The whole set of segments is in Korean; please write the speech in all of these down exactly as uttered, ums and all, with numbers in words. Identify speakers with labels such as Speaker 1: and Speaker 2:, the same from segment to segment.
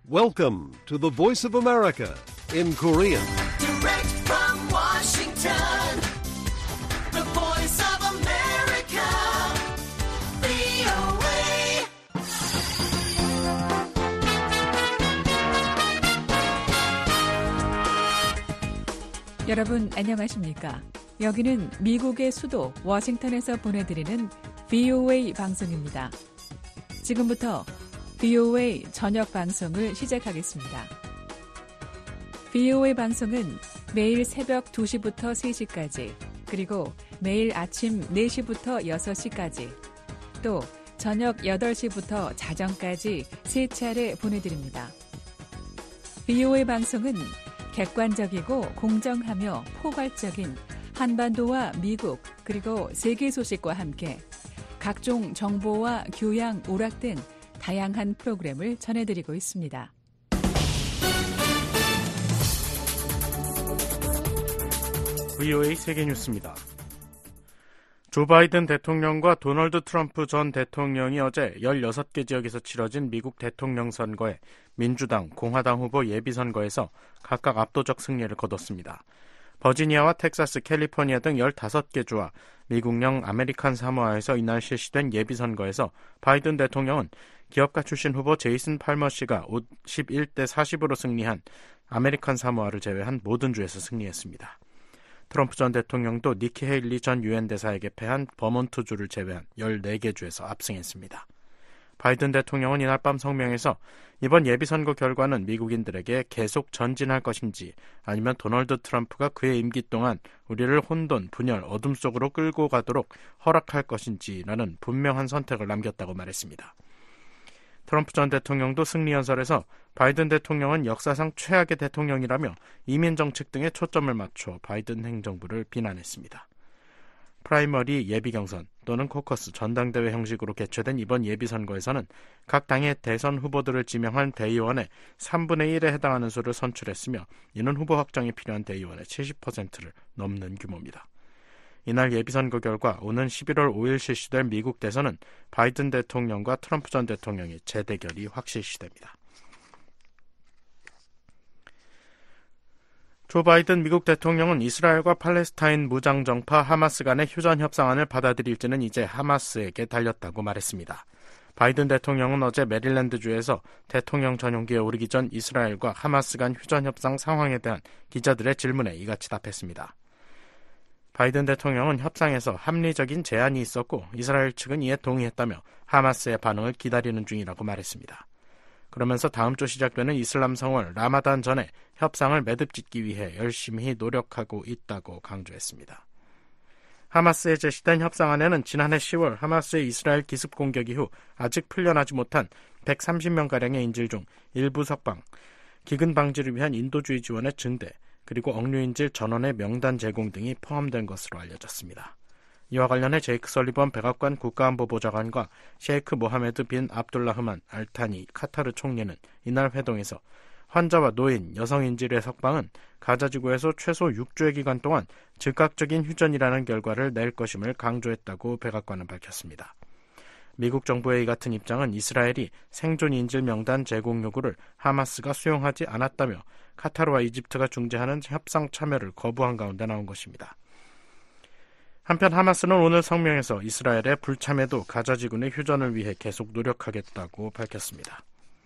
Speaker 1: Welcome to the Voice of America in Korean.
Speaker 2: Direct from Washington, the Voice of America, 브이오에이.
Speaker 3: 여러분 안녕하십니까? 여기는 미국의 수도 워싱턴에서 보내드리는 브이오에이 방송입니다. 지금부터 브이오에이 저녁 방송을 시작하겠습니다. 브이오에이 방송은 매일 새벽 두 시부터 세 시까지, 그리고 매일 아침 네 시부터 여섯 시까지, 또 저녁 여덟 시부터 자정까지 세 차례 보내드립니다. 브이오에이 방송은 객관적이고 공정하며 포괄적인 한반도와 미국 그리고 세계 소식과 함께 각종 정보와 교양, 오락 등 다양한 프로그램을 전해드리고 있습니다.
Speaker 4: 브이오에이 세계뉴스입니다. 조 바이든 대통령과 도널드 트럼프 전 대통령이 어제 열여섯 개 지역에서 치러진 미국 대통령 선거에 민주당, 공화당 후보 예비선거에서 각각 압도적 승리를 거뒀습니다. 버지니아와 텍사스, 캘리포니아 등 열다섯 개 주와 미국령 아메리칸 사모아에서 이날 실시된 예비선거에서 바이든 대통령은 기업가 출신 후보 제이슨 팔머 씨가 오십일 대 사십으로 승리한 아메리칸 사모아를 제외한 모든 주에서 승리했습니다. 트럼프 전 대통령도 니키 헤일리 전 유엔 대사에게 패한 버몬트주를 제외한 열네 개 주에서 압승했습니다. 바이든 대통령은 이날 밤 성명에서 이번 예비선거 결과는 미국인들에게 계속 전진할 것인지 아니면 도널드 트럼프가 그의 임기 동안 우리를 혼돈, 분열, 어둠 속으로 끌고 가도록 허락할 것인지라는 분명한 선택을 남겼다고 말했습니다. 트럼프 전 대통령도 승리 연설에서 바이든 대통령은 역사상 최악의 대통령이라며 이민 정책 등에 초점을 맞춰 바이든 행정부를 비난했습니다. 프라이머리 예비경선 또는 코커스 전당대회 형식으로 개최된 이번 예비선거에서는 각 당의 대선 후보들을 지명한 대의원의 삼분의 일에 해당하는 수를 선출했으며 이는 후보 확정이 필요한 대의원의 칠십 퍼센트를 넘는 규모입니다. 이날 예비선거 결과 오는 십일월 오일 실시될 미국 대선은 바이든 대통령과 트럼프 전 대통령의 재대결이 확실시됩니다. 조 바이든 미국 대통령은 이스라엘과 팔레스타인 무장정파 하마스 간의 휴전 협상안을 받아들일지는 이제 하마스에게 달렸다고 말했습니다. 바이든 대통령은 어제 메릴랜드주에서 대통령 전용기에 오르기 전 이스라엘과 하마스 간 휴전 협상 상황에 대한 기자들의 질문에 이같이 답했습니다. 바이든 대통령은 협상에서 합리적인 제안이 있었고 이스라엘 측은 이에 동의했다며 하마스의 반응을 기다리는 중이라고 말했습니다. 그러면서 다음 주 시작되는 이슬람 성월 라마단 전에 협상을 매듭짓기 위해 열심히 노력하고 있다고 강조했습니다. 하마스에 제시된 협상안에는 지난해 시월 하마스의 이스라엘 기습 공격 이후 아직 풀려나지 못한 백삼십 명가량의 인질 중 일부 석방, 기근 방지를 위한 인도주의 지원의 증대, 그리고 억류인질 전원의 명단 제공 등이 포함된 것으로 알려졌습니다. 이와 관련해 제이크 설리번 백악관 국가안보보좌관과 셰이크 모하메드 빈 압둘라흐만 알타니 카타르 총리는 이날 회동에서 환자와 노인, 여성인질의 석방은 가자지구에서 최소 육 주의 기간 동안 즉각적인 휴전이라는 결과를 낼 것임을 강조했다고 백악관은 밝혔습니다. 미국 정부의 이 같은 입장은 이스라엘이 생존인질 명단 제공 요구를 하마스가 수용하지 않았다며 카타르와 이집트가 중재하는 협상 참여를 거부한 가운데 나온 것입니다. 한편 하마스는 오늘 성명에서 이스라엘의 불참에도 가자지군의 휴전을 위해 계속 노력하겠다고 밝혔습니다.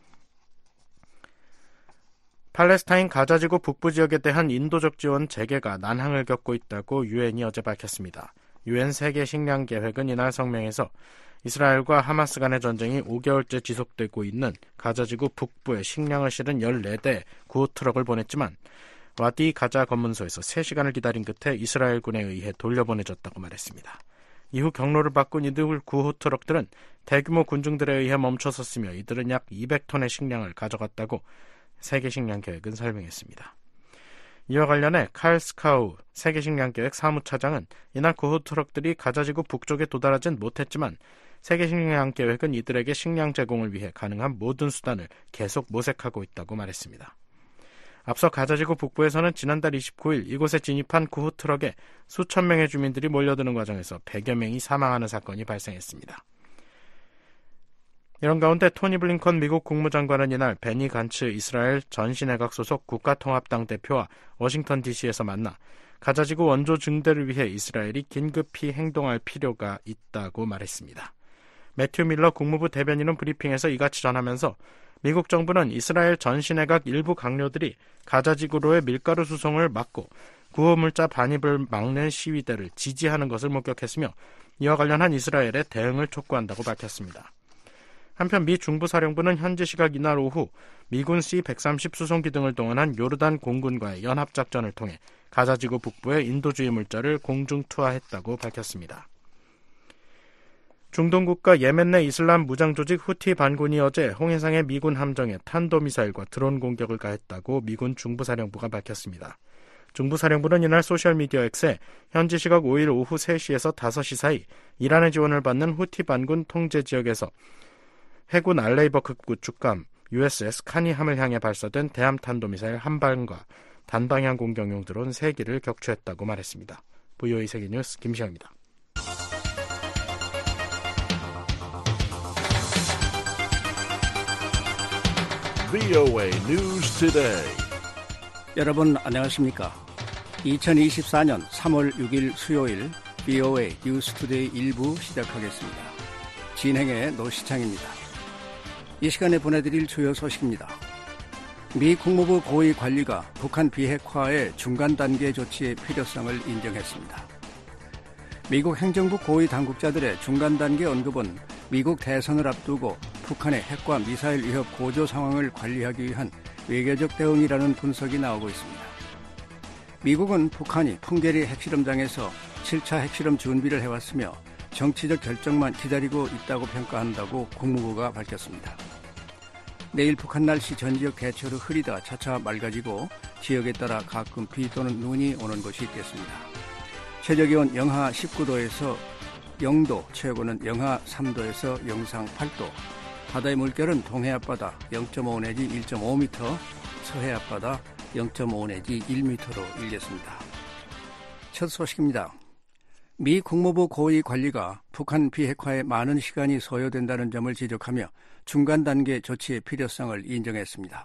Speaker 4: 팔레스타인 가자지구 북부 지역에 대한 인도적 지원 재개가 난항을 겪고 있다고 유엔이 어제 밝혔습니다. 유엔 세계 식량 계획은 이날 성명에서 이스라엘과 하마스 간의 전쟁이 오 개월째 지속되고 있는 가자지구 북부에 식량을 실은 열네 대 구호트럭을 보냈지만 와디 가자 검문소에서 세 시간을 기다린 끝에 이스라엘군에 의해 돌려보내졌다고 말했습니다. 이후 경로를 바꾼 이들 구호트럭들은 대규모 군중들에 의해 멈춰섰으며 이들은 약 이백 톤의 식량을 가져갔다고 세계식량계획은 설명했습니다. 이와 관련해 칼 스카우 세계식량계획 사무차장은 이날 구호트럭들이 가자지구 북쪽에 도달하진 못했지만 세계식량계획은 이들에게 식량 제공을 위해 가능한 모든 수단을 계속 모색하고 있다고 말했습니다. 앞서 가자지구 북부에서는 지난달 이십구일 이곳에 진입한 구호트럭에 수천 명의 주민들이 몰려드는 과정에서 백여 명이 사망하는 사건이 발생했습니다. 이런 가운데 토니 블링컨 미국 국무장관은 이날 베니 간츠 이스라엘 전시내각 소속 국가통합당 대표와 워싱턴 디씨에서 만나 가자지구 원조 증대를 위해 이스라엘이 긴급히 행동할 필요가 있다고 말했습니다. 매튜 밀러 국무부 대변인은 브리핑에서 이같이 전하면서 미국 정부는 이스라엘 전시내각 일부 강요들이 가자지구로의 밀가루 수송을 막고 구호물자 반입을 막는 시위대를 지지하는 것을 목격했으며 이와 관련한 이스라엘의 대응을 촉구한다고 밝혔습니다. 한편 미 중부사령부는 현지 시각 이날 오후 미군 씨 백삼십 수송기 등을 동원한 요르단 공군과의 연합작전을 통해 가자지구 북부의 인도주의 물자를 공중 투하했다고 밝혔습니다. 중동 국가 예멘 내 이슬람 무장 조직 후티 반군이 어제 홍해상의 미군 함정에 탄도미사일과 드론 공격을 가했다고 미군 중부사령부가 밝혔습니다. 중부사령부는 이날 소셜미디어 X에 현지 시각 오일 오후 세 시에서 다섯 시 사이 이란의 지원을 받는 후티 반군 통제 지역에서 해군 알레이버급 구축함 유에스에스 카니함을 향해 발사된 대함 탄도미사일 한 발과 단방향 공격용 드론 세 기를 격추했다고 말했습니다. 브이오에이 세계뉴스 김시영입니다.
Speaker 1: 브이오에이 News Today.
Speaker 5: 여러분 안녕하십니까? 이천이십사년 삼월 육일 수요일 브이오에이 뉴스 투데이 일부 시작하겠습니다. 진행의 노시창입니다. 이 시간에 보내드릴 주요 소식입니다. 미 국무부 고위 관리가 북한 비핵화의 중간 단계 조치의 필요성을 인정했습니다. 미국 행정부 고위 당국자들의 중간 단계 언급은 미국 대선을 앞두고 북한의 핵과 미사일 위협 고조 상황을 관리하기 위한 외교적 대응이라는 분석이 나오고 있습니다. 미국은 북한이 풍계리 핵실험장에서 칠 차 핵실험 준비를 해왔으며 정치적 결정만 기다리고 있다고 평가한다고 국무부가 밝혔습니다. 내일 북한 날씨 전 지역 대체로 흐리다 차차 맑아지고 지역에 따라 가끔 비 또는 눈이 오는 곳이 있겠습니다. 최저기온 영하 십구 도에서 영 도, 최고는 영하 삼 도에서 영상 팔 도, 바다의 물결은 동해 앞바다 영 점 오 내지 일 점 오 미터, 서해 앞바다 영 점 오 내지 일 미터로 일겠습니다. 첫 소식입니다. 미 국무부 고위 관리가 북한 비핵화에 많은 시간이 소요된다는 점을 지적하며 중간 단계 조치의 필요성을 인정했습니다.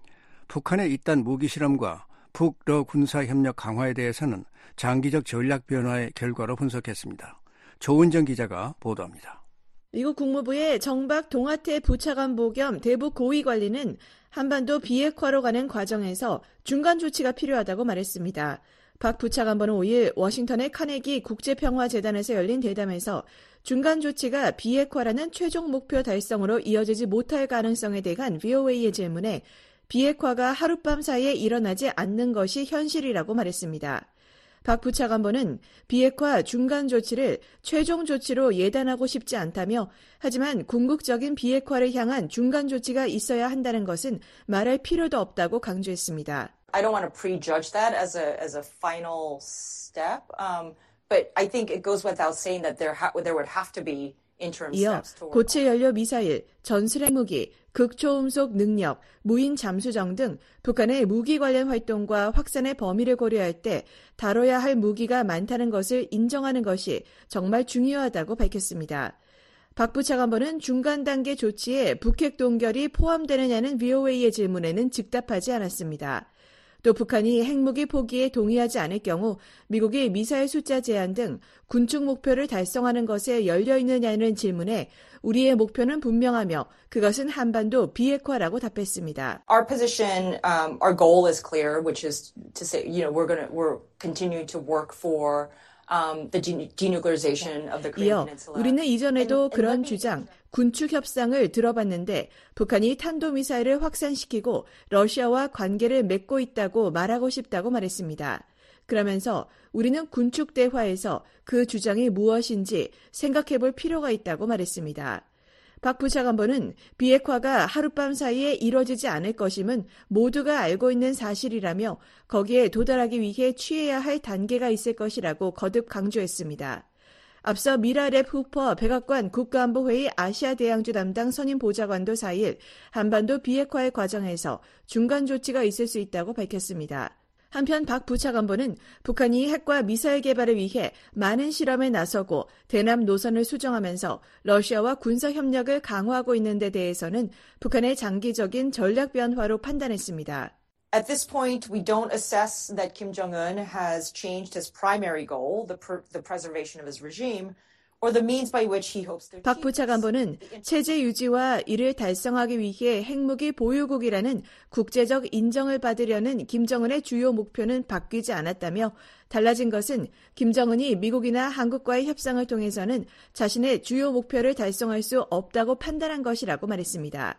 Speaker 5: 북한의 잇단 무기 실험과 북러 군사협력 강화에 대해서는 장기적 전략 변화의 결과로 분석했습니다. 조은정 기자가 보도합니다.
Speaker 6: 미국 국무부의 정박 동아태 부차관보 겸 대북 고위 관리는 한반도 비핵화로 가는 과정에서 중간 조치가 필요하다고 말했습니다. 박 부차관보는 오일 워싱턴의 카네기 국제평화재단에서 열린 대담에서 중간 조치가 비핵화라는 최종 목표 달성으로 이어지지 못할 가능성에 대한 브이오에이의 질문에 비핵화가 하룻밤 사이에 일어나지 않는 것이 현실이라고 말했습니다. 박 부차관보는 비핵화 중간 조치를 최종 조치로 예단하고 싶지 않다며 하지만 궁극적인 비핵화를 향한 중간 조치가 있어야 한다는 것은 말할 필요도 없다고 강조했습니다.
Speaker 7: I don't want to prejudge that as a as a final step, um, but I think it goes without saying that there ha- there would have to be interim
Speaker 6: 이어
Speaker 7: steps toward.
Speaker 6: 고체 연료 미사일, 전술핵 무기, 극초음속 능력, 무인 잠수정 등 북한의 무기 관련 활동과 확산의 범위를 고려할 때 다뤄야 할 무기가 많다는 것을 인정하는 것이 정말 중요하다고 밝혔습니다. 박 부차관보는 중간 단계 조치에 북핵 동결이 포함되느냐는 브이오에이의 질문에는 즉답하지 않았습니다. 또 북한이 핵무기 포기에 동의하지 않을 경우 미국이 미사일 숫자 제한 등 군축 목표를 달성하는 것에 열려 있느냐는 질문에 우리의 목표는 분명하며 그것은 한반도 비핵화라고 답했습니다.
Speaker 7: Our position, um, our goal is clear, which is to say, you know, we're going to we're continuing to work for um, the denuclearization of the Korean
Speaker 6: 이어
Speaker 7: Peninsula.
Speaker 6: 우리는 이전에도
Speaker 7: And, and
Speaker 6: 그런
Speaker 7: let me...
Speaker 6: 주장, 군축 협상을 들어봤는데 북한이 탄도미사일을 확산시키고 러시아와 관계를 맺고 있다고 말하고 싶다고 말했습니다. 그러면서 우리는 군축 대화에서 그 주장이 무엇인지 생각해 볼 필요가 있다고 말했습니다. 박 부차관보는 비핵화가 하룻밤 사이에 이뤄지지 않을 것임은 모두가 알고 있는 사실이라며 거기에 도달하기 위해 취해야 할 단계가 있을 것이라고 거듭 강조했습니다. 앞서 미라랩 후퍼 백악관 국가안보회의 아시아 대양주 담당 선임 보좌관도 사일 한반도 비핵화의 과정에서 중간 조치가 있을 수 있다고 밝혔습니다. 한편 박 부차관보는 북한이 핵과 미사일 개발을 위해 많은 실험에 나서고 대남 노선을 수정하면서 러시아와 군사 협력을 강화하고 있는 데 대해서는 북한의 장기적인 전략 변화로 판단했습니다.
Speaker 7: At this point, we don't assess that Kim Jong-un has changed his primary goal, the, pr- the preservation of his regime, or the means by which he hopes to
Speaker 6: 박
Speaker 7: achieve
Speaker 6: 부차관보는 체제 유지와 이를 달성하기 위해 핵무기 보유국이라는 국제적 인정을 받으려는 김정은의 주요 목표는 바뀌지 않았다며 달라진 것은 김정은이 미국이나 한국과의 협상을 통해서는 자신의 주요 목표를 달성할 수 없다고 판단한 것이라고 말했습니다.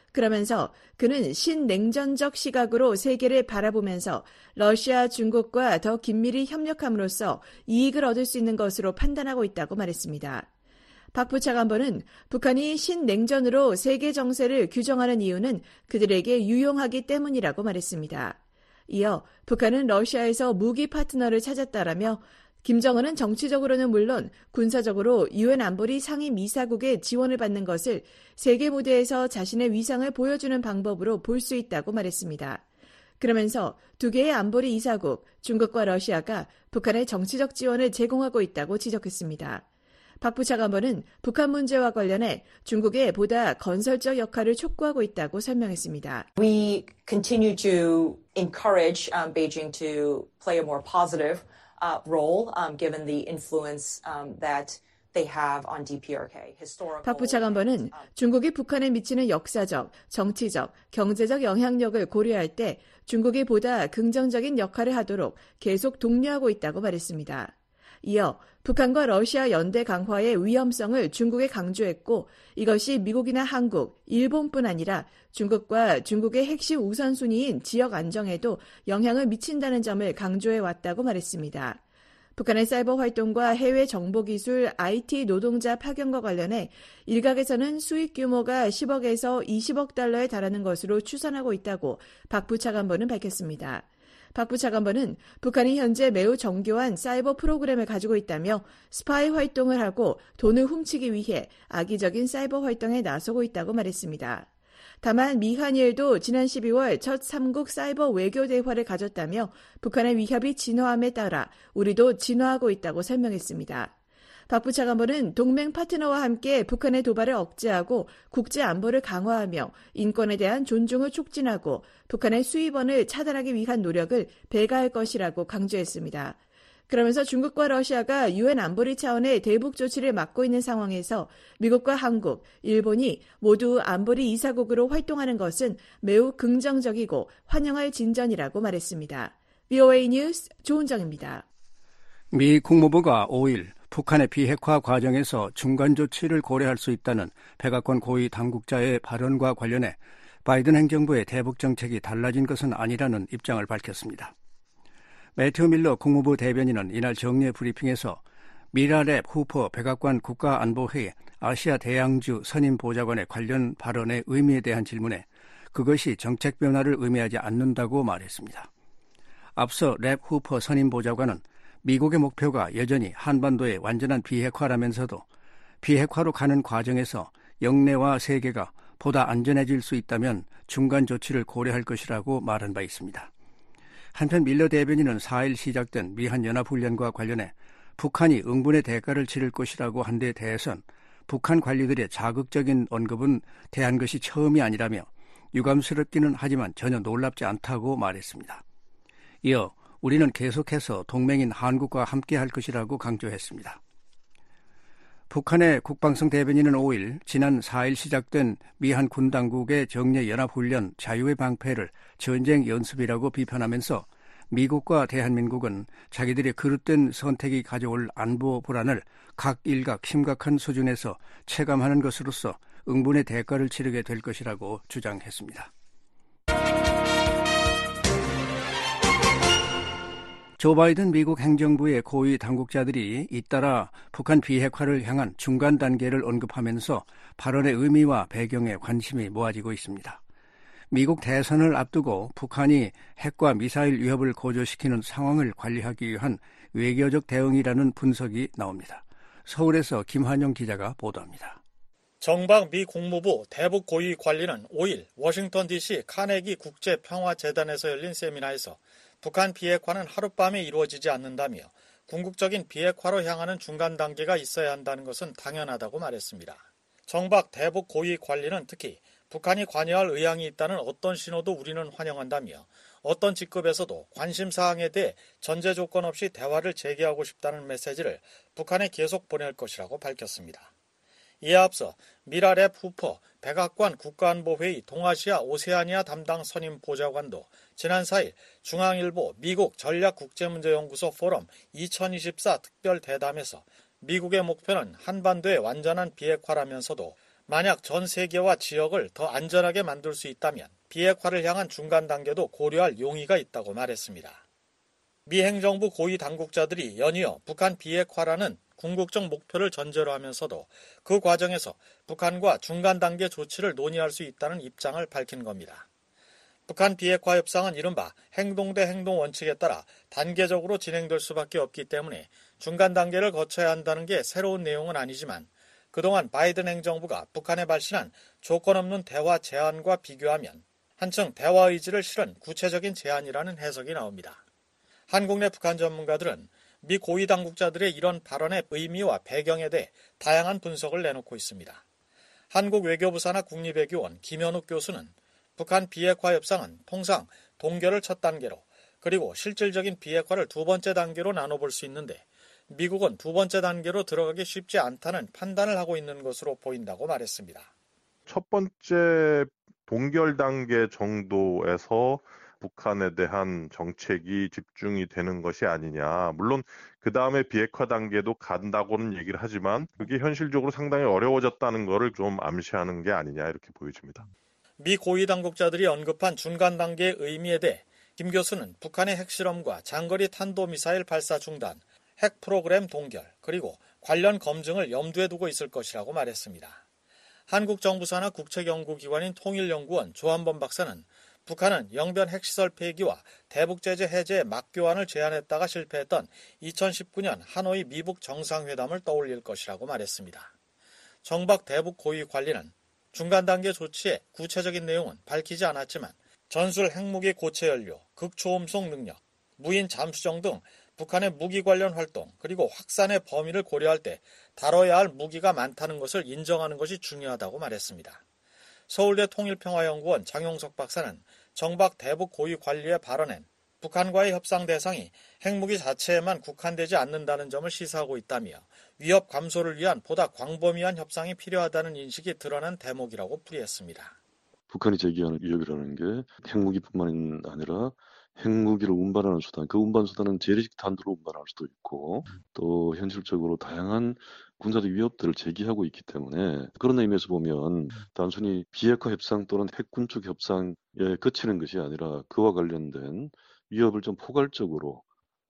Speaker 6: 그러면서 그는 신냉전적 시각으로 세계를 바라보면서 러시아, 중국과 더 긴밀히 협력함으로써 이익을 얻을 수 있는 것으로 판단하고 있다고 말했습니다. 박 부차관보는 북한이 신냉전으로 세계 정세를 규정하는 이유는 그들에게 유용하기 때문이라고 말했습니다. 이어 북한은 러시아에서 무기 파트너를 찾았다라며 김정은은 정치적으로는 물론 군사적으로 유엔 안보리 상임이사국의 지원을 받는 것을 세계 무대에서 자신의 위상을 보여주는 방법으로 볼 수 있다고 말했습니다. 그러면서 두 개의 안보리 이사국, 중국과 러시아가 북한의 정치적 지원을 제공하고 있다고 지적했습니다. 박 부차관보는 북한 문제와 관련해 중국의 보다 건설적 역할을 촉구하고 있다고 설명했습니다.
Speaker 7: We continue to encourage um, Beijing to play a more positive Uh, role, um, given the influence um, that they have on 디피아르케이.
Speaker 6: 박 부차관보는 중국이 북한에 미치는 역사적, 정치적, 경제적 영향력을 고려할 때 중국이 보다 긍정적인 역할을 하도록 계속 독려하고 있다고 말했습니다. 이어 북한과 러시아 연대 강화의 위험성을 중국에 강조했고 이것이 미국이나 한국, 일본뿐 아니라 중국과 중국의 핵심 우선순위인 지역 안정에도 영향을 미친다는 점을 강조해 왔다고 말했습니다. 북한의 사이버 활동과 해외 정보기술, 아이티 노동자 파견과 관련해 일각에서는 수익 규모가 십억에서 이십억 달러에 달하는 것으로 추산하고 있다고 박 부차관보는 밝혔습니다. 박 부차관보는 북한이 현재 매우 정교한 사이버 프로그램을 가지고 있다며 스파이 활동을 하고 돈을 훔치기 위해 악의적인 사이버 활동에 나서고 있다고 말했습니다. 다만 미한일도 지난 십이월 첫 삼국 사이버 외교 대화를 가졌다며 북한의 위협이 진화함에 따라 우리도 진화하고 있다고 설명했습니다. 박 부차관보는 동맹 파트너와 함께 북한의 도발을 억제하고 국제 안보를 강화하며 인권에 대한 존중을 촉진하고 북한의 수입원을 차단하기 위한 노력을 배가할 것이라고 강조했습니다. 그러면서 중국과 러시아가 유엔 안보리 차원의 대북 조치를 맡고 있는 상황에서 미국과 한국, 일본이 모두 안보리 이사국으로 활동하는 것은 매우 긍정적이고 환영할 진전이라고 말했습니다. 브이오에이 뉴스 조은정입니다.
Speaker 5: 미 국무부가 오일 북한의 비핵화 과정에서 중간 조치를 고려할 수 있다는 백악관 고위 당국자의 발언과 관련해 바이든 행정부의 대북 정책이 달라진 것은 아니라는 입장을 밝혔습니다. 매튜 밀러 국무부 대변인은 이날 정례 브리핑에서 미라 랩 후퍼 백악관 국가안보회의 아시아 대양주 선임 보좌관의 관련 발언의 의미에 대한 질문에 그것이 정책 변화를 의미하지 않는다고 말했습니다. 앞서 랩 후퍼 선임 보좌관은 미국의 목표가 여전히 한반도의 완전한 비핵화라면서도 비핵화로 가는 과정에서 영내와 세계가 보다 안전해질 수 있다면 중간 조치를 고려할 것이라고 말한 바 있습니다. 한편 밀러 대변인은 사일 시작된 미한연합훈련과 관련해 북한이 응분의 대가를 치를 것이라고 한 데 대해선 북한 관리들의 자극적인 언급은 대한 것이 처음이 아니라며 유감스럽기는 하지만 전혀 놀랍지 않다고 말했습니다. 이어 우리는 계속해서 동맹인 한국과 함께할 것이라고 강조했습니다. 북한의 국방성 대변인은 오일 지난 사일 시작된 미한 군 당국의 정례 연합훈련 자유의 방패를 전쟁 연습이라고 비판하면서 미국과 대한민국은 자기들의 그릇된 선택이 가져올 안보 불안을 각 일각 심각한 수준에서 체감하는 것으로서 응분의 대가를 치르게 될 것이라고 주장했습니다. 조 바이든 미국 행정부의 고위 당국자들이 잇따라 북한 비핵화를 향한 중간 단계를 언급하면서 발언의 의미와 배경에 관심이 모아지고 있습니다. 미국 대선을 앞두고 북한이 핵과 미사일 위협을 고조시키는 상황을 관리하기 위한 외교적 대응이라는 분석이 나옵니다. 서울에서 김환영 기자가 보도합니다.
Speaker 8: 정박 미 국무부 대북 고위 관리는 오일 워싱턴 디씨 카네기 국제평화재단에서 열린 세미나에서 북한 비핵화는 하룻밤에 이루어지지 않는다며 궁극적인 비핵화로 향하는 중간 단계가 있어야 한다는 것은 당연하다고 말했습니다. 정박 대북 고위 관리는 특히 북한이 관여할 의향이 있다는 어떤 신호도 우리는 환영한다며 어떤 직급에서도 관심사항에 대해 전제 조건 없이 대화를 재개하고 싶다는 메시지를 북한에 계속 보낼 것이라고 밝혔습니다. 이에 앞서 미라랩 후퍼 백악관 국가안보회의 동아시아 오세아니아 담당 선임 보좌관도 지난 사 일 중앙일보 미국 전략국제문제연구소 포럼 이천이십사 특별 대담에서 미국의 목표는 한반도의 완전한 비핵화라면서도 만약 전 세계와 지역을 더 안전하게 만들 수 있다면 비핵화를 향한 중간 단계도 고려할 용의가 있다고 말했습니다. 미 행정부 고위 당국자들이 연이어 북한 비핵화라는 궁극적 목표를 전제로 하면서도 그 과정에서 북한과 중간 단계 조치를 논의할 수 있다는 입장을 밝힌 겁니다. 북한 비핵화 협상은 이른바 행동 대 행동 원칙에 따라 단계적으로 진행될 수밖에 없기 때문에 중간 단계를 거쳐야 한다는 게 새로운 내용은 아니지만 그동안 바이든 행정부가 북한에 발신한 조건 없는 대화 제안과 비교하면 한층 대화 의지를 실은 구체적인 제안이라는 해석이 나옵니다. 한국 내 북한 전문가들은 미 고위 당국자들의 이런 발언의 의미와 배경에 대해 다양한 분석을 내놓고 있습니다. 한국 외교부 산하 국립외교원 김현욱 교수는 북한 비핵화 협상은 통상 동결을 첫 단계로 그리고 실질적인 비핵화를 두 번째 단계로 나눠볼 수 있는데 미국은 두 번째 단계로 들어가기 쉽지 않다는 판단을 하고 있는 것으로 보인다고 말했습니다.
Speaker 9: 첫 번째 동결 단계 정도에서 북한에 대한 정책이 집중이 되는 것이 아니냐. 물론 그 다음에 비핵화 단계도 간다고는 얘기를 하지만 그게 현실적으로 상당히 어려워졌다는 것을 좀 암시하는 게 아니냐 이렇게 보여집니다.
Speaker 8: 미 고위 당국자들이 언급한 중간 단계의 의미에 대해 김 교수는 북한의 핵실험과 장거리 탄도미사일 발사 중단, 핵 프로그램 동결, 그리고 관련 검증을 염두에 두고 있을 것이라고 말했습니다. 한국 정부 산하 국책연구기관인 통일연구원 조한범 박사는 북한은 영변 핵시설 폐기와 대북제재 해제의 막교환을 제안했다가 실패했던 이천십구 년 하노이 미북 정상회담을 떠올릴 것이라고 말했습니다. 정박 대북 고위 관리는 중간 단계 조치의 구체적인 내용은 밝히지 않았지만 전술 핵무기 고체 연료, 극초음속 능력, 무인 잠수정 등 북한의 무기 관련 활동 그리고 확산의 범위를 고려할 때 다뤄야 할 무기가 많다는 것을 인정하는 것이 중요하다고 말했습니다. 서울대 통일평화연구원 장용석 박사는 정박 대북 고위 관리의 발언엔 북한과의 협상 대상이 핵무기 자체에만 국한되지 않는다는 점을 시사하고 있다며 위협 감소를 위한 보다 광범위한 협상이 필요하다는 인식이 드러난 대목이라고 풀이했습니다.
Speaker 10: 북한이 제기하는 위협이라는 게 핵무기뿐만 아니라 핵무기를 운반하는 수단, 그 운반 수단은 재래식 탄두로 운반할 수도 있고 또 현실적으로 다양한 군사적 위협들을 제기하고 있기 때문에 그런 의미에서 보면 단순히 비핵화 협상 또는 핵군축 협상에 그치는 것이 아니라 그와 관련된 위협을 좀 포괄적으로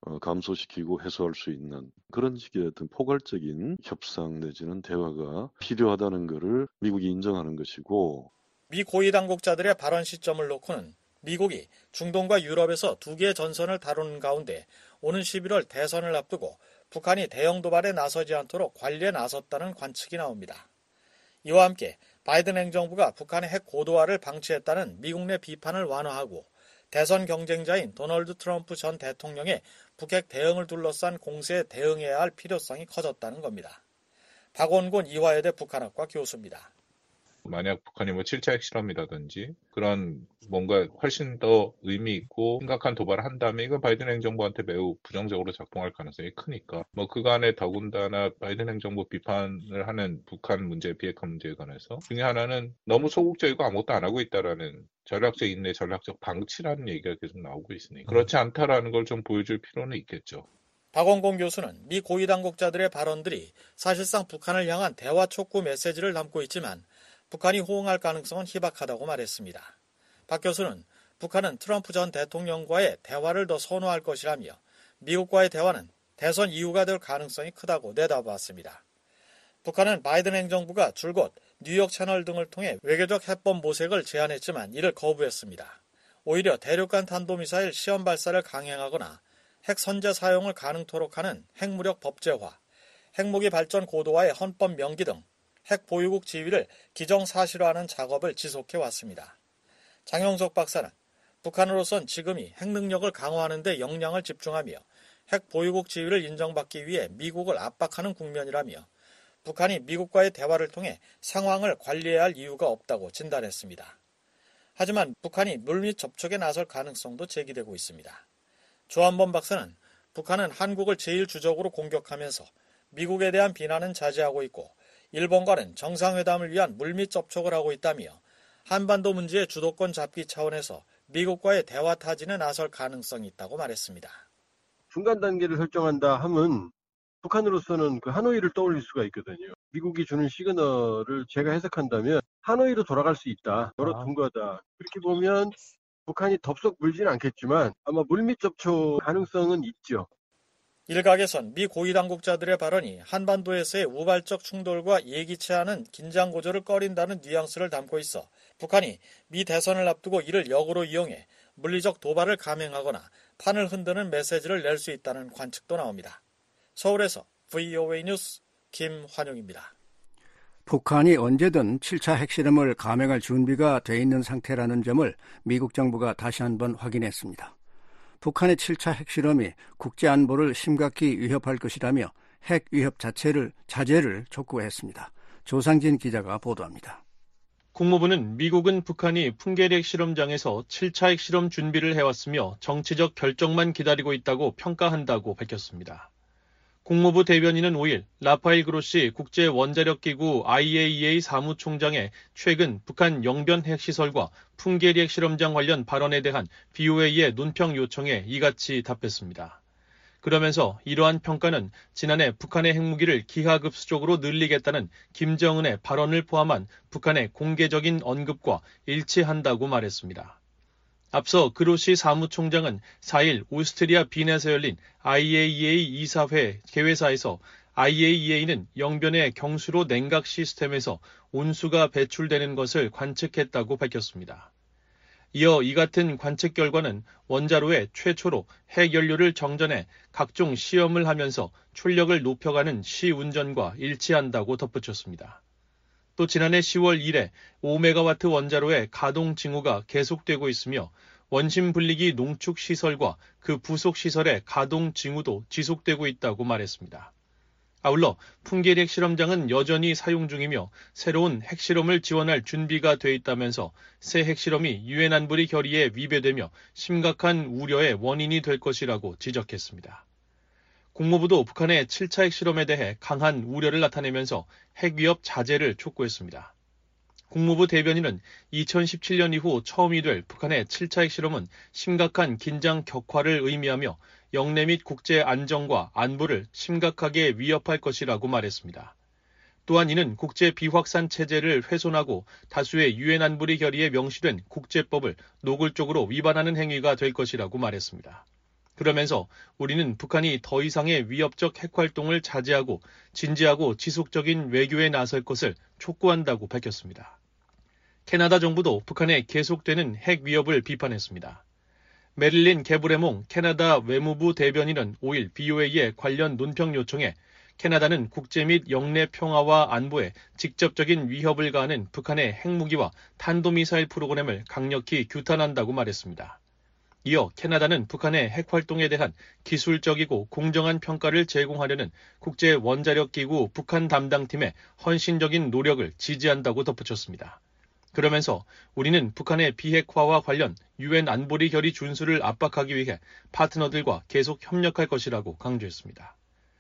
Speaker 10: 감소시키고 해소할 수 있는 그런 식의 어떤 포괄적인 협상 내지는 대화가 필요하다는 것을 미국이 인정하는 것이고
Speaker 8: 미 고위 당국자들의 발언 시점을 놓고는 미국이 중동과 유럽에서 두 개의 전선을 다루는 가운데 오는 십일월 대선을 앞두고 북한이 대형 도발에 나서지 않도록 관리에 나섰다는 관측이 나옵니다. 이와 함께 바이든 행정부가 북한의 핵 고도화를 방치했다는 미국 내 비판을 완화하고 대선 경쟁자인 도널드 트럼프 전 대통령의 북핵 대응을 둘러싼 공세에 대응해야 할 필요성이 커졌다는 겁니다. 박원곤 이화여대 북한학과 교수입니다.
Speaker 11: 만약 북한이 뭐 칠 차 핵실험이라든지 그런 뭔가 훨씬 더 의미 있고 심각한 도발을 한다면 이건 바이든 행정부한테 매우 부정적으로 작동할 가능성이 크니까 뭐 그간에 더군다나 바이든 행정부 비판을 하는 북한 문제, 비핵화 문제에 관해서 중에 하나는 너무 소극적이고 아무것도 안 하고 있다라는 전략적 인내, 전략적 방치라는 얘기가 계속 나오고 있으니 그렇지 않다라는 걸 좀 보여줄 필요는 있겠죠.
Speaker 8: 박원공 교수는 미 고위 당국자들의 발언들이 사실상 북한을 향한 대화 촉구 메시지를 담고 있지만 북한이 호응할 가능성은 희박하다고 말했습니다. 박 교수는 북한은 트럼프 전 대통령과의 대화를 더 선호할 것이라며 미국과의 대화는 대선 이유가 될 가능성이 크다고 내다봤습니다. 북한은 바이든 행정부가 줄곧 뉴욕 채널 등을 통해 외교적 해법 모색을 제안했지만 이를 거부했습니다. 오히려 대륙간 탄도미사일 시험 발사를 강행하거나 핵 선제 사용을 가능토록 하는 핵무력 법제화, 핵무기 발전 고도화의 헌법 명기 등 핵 보유국 지위를 기정사실화하는 작업을 지속해왔습니다. 장영석 박사는 북한으로선 지금이 핵 능력을 강화하는 데 역량을 집중하며 핵 보유국 지위를 인정받기 위해 미국을 압박하는 국면이라며 북한이 미국과의 대화를 통해 상황을 관리해야 할 이유가 없다고 진단했습니다. 하지만 북한이 물밑 접촉에 나설 가능성도 제기되고 있습니다. 조한범 박사는 북한은 한국을 제일 주적으로 공격하면서 미국에 대한 비난은 자제하고 있고 일본과는 정상회담을 위한 물밑 접촉을 하고 있다며 한반도 문제의 주도권 잡기 차원에서 미국과의 대화 타진에 나설 가능성이 있다고 말했습니다.
Speaker 12: 중간 단계를 설정한다 하면 북한으로서는 그 하노이를 떠올릴 수가 있거든요. 미국이 주는 시그널을 제가 해석한다면 하노이로 돌아갈 수 있다. 여러 둔거다. 그렇게 보면 북한이 덥석 물지는 않겠지만 아마 물밑 접촉 가능성은 있죠.
Speaker 8: 일각에선 미 고위 당국자들의 발언이 한반도에서의 우발적 충돌과 예기치 않은 긴장 고조를 꺼린다는 뉘앙스를 담고 있어 북한이 미 대선을 앞두고 이를 역으로 이용해 물리적 도발을 감행하거나 판을 흔드는 메시지를 낼 수 있다는 관측도 나옵니다. 서울에서 브이오에이 뉴스 김환용입니다.
Speaker 5: 북한이 언제든 칠 차 핵실험을 감행할 준비가 돼 있는 상태라는 점을 미국 정부가 다시 한번 확인했습니다. 북한의 칠 차 핵실험이 국제안보를 심각히 위협할 것이라며 핵 위협 자체를 자제를 촉구했습니다. 조상진 기자가 보도합니다.
Speaker 13: 국무부는 미국은 북한이 풍계리 핵실험장에서 칠 차 핵실험 준비를 해왔으며 정치적 결정만 기다리고 있다고 평가한다고 밝혔습니다. 국무부 대변인은 오일 라파엘 그로시 국제원자력기구 아이에이이에이 사무총장의 최근 북한 영변 핵시설과 풍계리 핵실험장 관련 발언에 대한 브이오에이의 논평 요청에 이같이 답했습니다. 그러면서 이러한 평가는 지난해 북한의 핵무기를 기하급수적으로 늘리겠다는 김정은의 발언을 포함한 북한의 공개적인 언급과 일치한다고 말했습니다. 앞서 그로시 사무총장은 사일 오스트리아 빈에서 열린 아이에이이에이 이사회 개회사에서 아이에이이에이는 영변의 경수로 냉각 시스템에서 온수가 배출되는 것을 관측했다고 밝혔습니다. 이어 이 같은 관측 결과는 원자로에 최초로 핵연료를 정전해 각종 시험을 하면서 출력을 높여가는 시운전과 일치한다고 덧붙였습니다. 또 지난해 시월 일일에 오 메가와트 원자로의 가동 징후가 계속되고 있으며 원심 분리기 농축 시설과 그 부속 시설의 가동 징후도 지속되고 있다고 말했습니다. 아울러 풍계리 핵실험장은 여전히 사용 중이며 새로운 핵실험을 지원할 준비가 돼 있다면서 새 핵실험이 유엔 안보리 결의에 위배되며 심각한 우려의 원인이 될 것이라고 지적했습니다. 국무부도 북한의 칠 차 핵실험에 대해 강한 우려를 나타내면서 핵위협 자제를 촉구했습니다. 국무부 대변인은 이천십칠 년 이후 처음이 될 북한의 칠 차 핵실험은 심각한 긴장 격화를 의미하며 영내 및 국제 안정과 안보를 심각하게 위협할 것이라고 말했습니다. 또한 이는 국제 비확산 체제를 훼손하고 다수의 유엔 안보리 결의에 명시된 국제법을 노골적으로 위반하는 행위가 될 것이라고 말했습니다. 그러면서 우리는 북한이 더 이상의 위협적 핵활동을 자제하고 진지하고 지속적인 외교에 나설 것을 촉구한다고 밝혔습니다. 캐나다 정부도 북한의 계속되는 핵 위협을 비판했습니다. 메릴린 게브레몽 캐나다 외무부 대변인은 오일 브이오에이의 관련 논평 요청에 캐나다는 국제 및 영내 평화와 안보에 직접적인 위협을 가하는 북한의 핵무기와 탄도미사일 프로그램을 강력히 규탄한다고 말했습니다. 이어 캐나다는 북한의 핵활동에 대한 기술적이고 공정한 평가를 제공하려는 국제원자력기구 북한 담당팀의 헌신적인 노력을 지지한다고 덧붙였습니다. 그러면서 우리는 북한의 비핵화와 관련 유엔 안보리 결의 준수를 압박하기 위해 파트너들과 계속 협력할 것이라고 강조했습니다.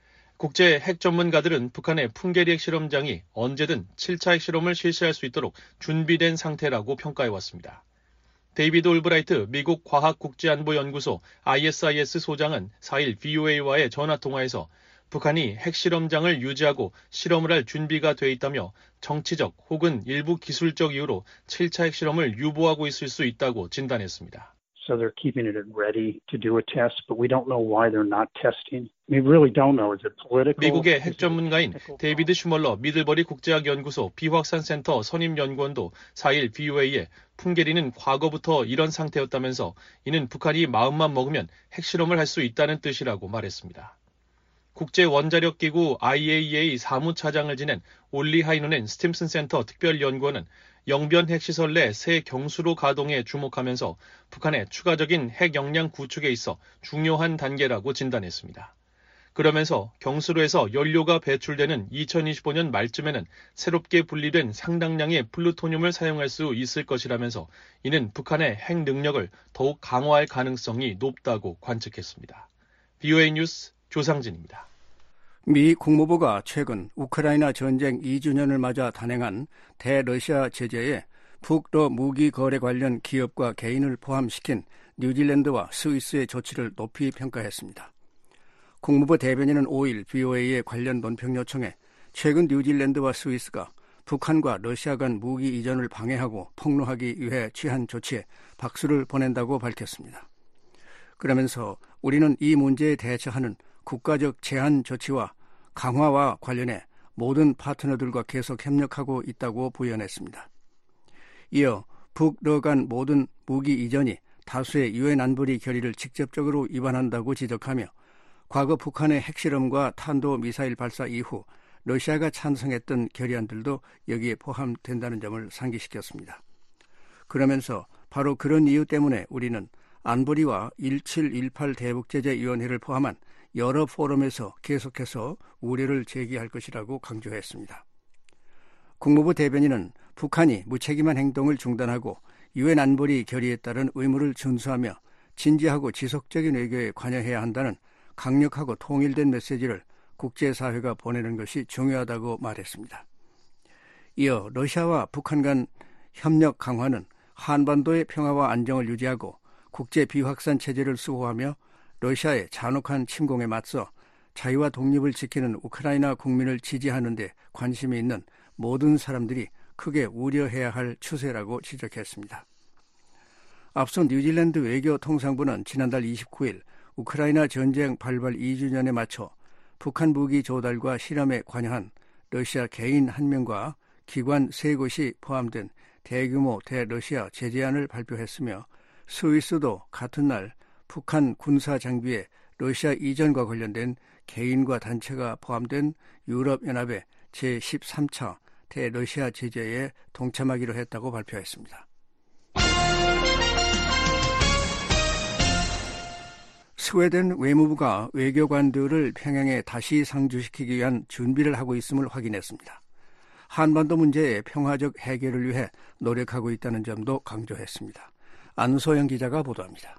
Speaker 13: 국제 핵 전문가들은 북한의 풍계리 핵실험장이 언제든 칠 차 핵실험을 실시할 수 있도록 준비된 상태라고 평가해왔습니다. 데이비드 올브라이트 미국 과학국제안보연구소 아이에스아이에스 소장은 사일 브이오에이와의 전화통화에서 북한이 핵실험장을 유지하고 실험을 할 준비가 돼 있다며 정치적 혹은 일부 기술적 이유로 칠 차 핵실험을 유보하고 있을 수 있다고 진단했습니다.
Speaker 14: So they're keeping it ready to do a test, but we don't know why they're not testing. We really don't know. Is it political?
Speaker 13: 미국의 핵 전문가인 데이비드 슈멀러 미들버리 국제학연구소 비확산센터 선임연구원도 사일 브이오에이에 풍계리는 과거부터 이런 상태였다면서 이는 북한이 마음만 먹으면 핵실험을 할 수 있다는 뜻이라고 말했습니다. 국제원자력기구 아이에이이에이 사무차장을 지낸 올리 하이노넨 스팀슨 센터 특별연구원은 영변 핵시설 내 새 경수로 가동에 주목하면서 북한의 추가적인 핵 역량 구축에 있어 중요한 단계라고 진단했습니다. 그러면서 경수로에서 연료가 배출되는 이천이십오 년 말쯤에는 새롭게 분리된 상당량의 플루토늄을 사용할 수 있을 것이라면서 이는 북한의 핵 능력을 더욱 강화할 가능성이 높다고 관측했습니다. 비오에이 뉴스 조상진입니다.
Speaker 5: 미 국무부가 최근 우크라이나 전쟁 이 주년을 맞아 단행한 대러시아 제재에 북러 무기 거래 관련 기업과 개인을 포함시킨 뉴질랜드와 스위스의 조치를 높이 평가했습니다. 국무부 대변인은 오일 비오에이의 관련 논평 요청에 최근 뉴질랜드와 스위스가 북한과 러시아 간 무기 이전을 방해하고 폭로하기 위해 취한 조치에 박수를 보낸다고 밝혔습니다. 그러면서 우리는 이 문제에 대처하는 국가적 제한 조치와 강화와 관련해 모든 파트너들과 계속 협력하고 있다고 부연했습니다. 이어 북러 간 모든 무기 이전이 다수의 유엔 안보리 결의를 직접적으로 위반한다고 지적하며 과거 북한의 핵실험과 탄도미사일 발사 이후 러시아가 찬성했던 결의안들도 여기에 포함된다는 점을 상기시켰습니다. 그러면서 바로 그런 이유 때문에 우리는 안보리와 일칠일팔 대북제재위원회를 포함한 여러 포럼에서 계속해서 우려를 제기할 것이라고 강조했습니다. 국무부 대변인은 북한이 무책임한 행동을 중단하고 유엔 안보리 결의에 따른 의무를 준수하며 진지하고 지속적인 외교에 관여해야 한다는 강력하고 통일된 메시지를 국제사회가 보내는 것이 중요하다고 말했습니다. 이어 러시아와 북한 간 협력 강화는 한반도의 평화와 안정을 유지하고 국제 비확산 체제를 수호하며 러시아의 잔혹한 침공에 맞서 자유와 독립을 지키는 우크라이나 국민을 지지하는 데 관심이 있는 모든 사람들이 크게 우려해야 할 추세라고 지적했습니다. 앞서 뉴질랜드 외교통상부는 지난달 이십구 일 우크라이나 전쟁 발발 이 주년에 맞춰 북한 무기 조달과 실험에 관여한 러시아 개인 한 명과 기관 세 곳이 포함된 대규모 대러시아 제재안을 발표했으며 스위스도 같은 날 북한 군사 장비의 러시아 이전과 관련된 개인과 단체가 포함된 유럽연합의 제십삼 차 대러시아 제재에 동참하기로 했다고 발표했습니다. 스웨덴 외무부가 외교관들을 평양에 다시 상주시키기 위한 준비를 하고 있음을 확인했습니다. 한반도 문제의 평화적 해결을 위해 노력하고 있다는 점도 강조했습니다. 안소영 기자가 보도합니다.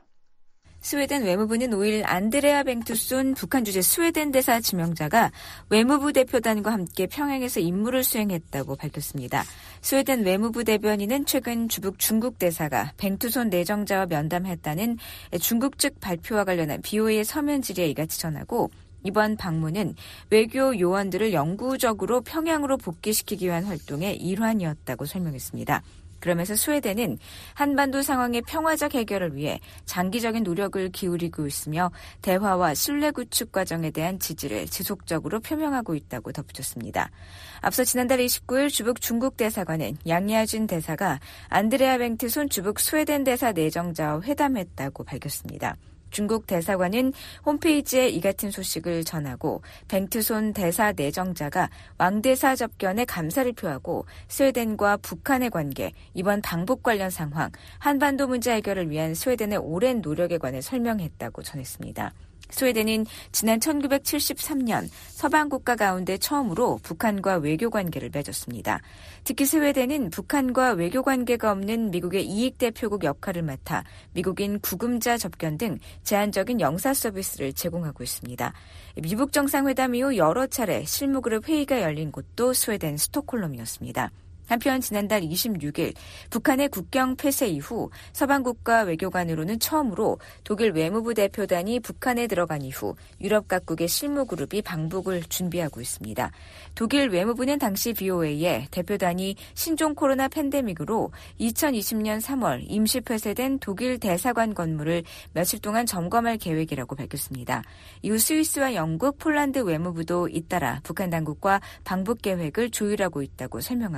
Speaker 15: 스웨덴 외무부는 오일 안드레아 뱅투손 북한 주재 스웨덴 대사 지명자가 외무부 대표단과 함께 평양에서 임무를 수행했다고 밝혔습니다. 스웨덴 외무부 대변인은 최근 주북 중국 대사가 뱅투손 내정자와 면담했다는 중국 측 발표와 관련한 비오에이의 서면 질의에 이같이 전하고 이번 방문은 외교 요원들을 영구적으로 평양으로 복귀시키기 위한 활동의 일환이었다고 설명했습니다. 그러면서 스웨덴은 한반도 상황의 평화적 해결을 위해 장기적인 노력을 기울이고 있으며 대화와 신뢰 구축 과정에 대한 지지를 지속적으로 표명하고 있다고 덧붙였습니다. 앞서 지난달 이십구 일 주북 중국 대사관은 양야준 대사가 안드레아 뱅트손 주북 스웨덴 대사 내정자와 회담했다고 밝혔습니다. 중국 대사관은 홈페이지에 이 같은 소식을 전하고 뱅트손 대사 내정자가 왕대사 접견에 감사를 표하고 스웨덴과 북한의 관계, 이번 방북 관련 상황, 한반도 문제 해결을 위한 스웨덴의 오랜 노력에 관해 설명했다고 전했습니다. 스웨덴은 지난 천구백칠십삼 년 서방 국가 가운데 처음으로 북한과 외교 관계를 맺었습니다. 특히 스웨덴은 북한과 외교 관계가 없는 미국의 이익 대표국 역할을 맡아 미국인 구금자 접견 등 제한적인 영사 서비스를 제공하고 있습니다. 미북 정상회담 이후 여러 차례 실무그룹 회의가 열린 곳도 스웨덴 스톡홀름이었습니다. 한편 지난달 이십육 일 북한의 국경 폐쇄 이후 서방국가 외교관으로는 처음으로 독일 외무부 대표단이 북한에 들어간 이후 유럽 각국의 실무그룹이 방북을 준비하고 있습니다. 독일 외무부는 당시 비오에이에 대표단이 신종 코로나 팬데믹으로 이천이십 년 삼월 임시 폐쇄된 독일 대사관 건물을 며칠 동안 점검할 계획이라고 밝혔습니다. 이후 스위스와 영국, 폴란드 외무부도 잇따라 북한 당국과 방북 계획을 조율하고 있다고 설명한 바 있습니다.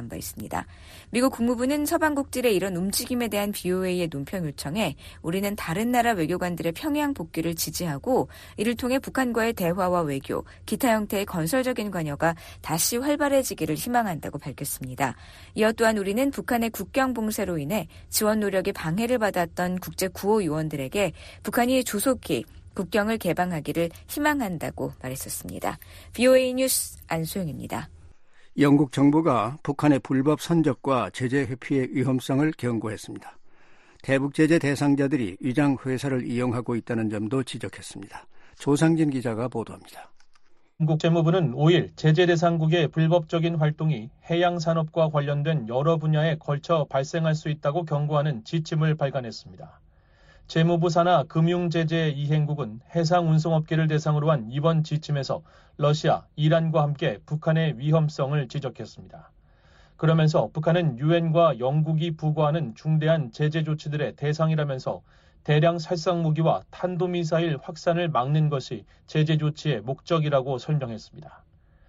Speaker 15: 밝혔습니다. 미국 국무부는 서방국들의 이런 움직임에 대한 비오에이의 논평 요청에 우리는 다른 나라 외교관들의 평양 복귀를 지지하고 이를 통해 북한과의 대화와 외교, 기타 형태의 건설적인 관여가 다시 활발해지기를 희망한다고 밝혔습니다. 이어 또한 우리는 북한의 국경 봉쇄로 인해 지원 노력이 방해를 받았던 국제 구호 요원들에게 북한이 조속히 국경을 개방하기를 희망한다고 말했었습니다. 비오에이 뉴스 안소영입니다.
Speaker 5: 영국 정부가 북한의 불법 선적과 제재 회피의 위험성을 경고했습니다. 대북 제재 대상자들이 위장 회사를 이용하고 있다는 점도 지적했습니다. 조상진 기자가 보도합니다.
Speaker 13: 영국 재무부는 오일 제재 대상국의 불법적인 활동이 해양 산업과 관련된 여러 분야에 걸쳐 발생할 수 있다고 경고하는 지침을 발간했습니다. 재무부 산하 금융제재 이행국은 해상운송업계를 대상으로 한 이번 지침에서 러시아, 이란과 함께 북한의 위험성을 지적했습니다. 그러면서 북한은 유엔과 영국이 부과하는 중대한 제재 조치들의 대상이라면서 대량 살상무기와 탄도미사일 확산을 막는 것이 제재 조치의 목적이라고 설명했습니다.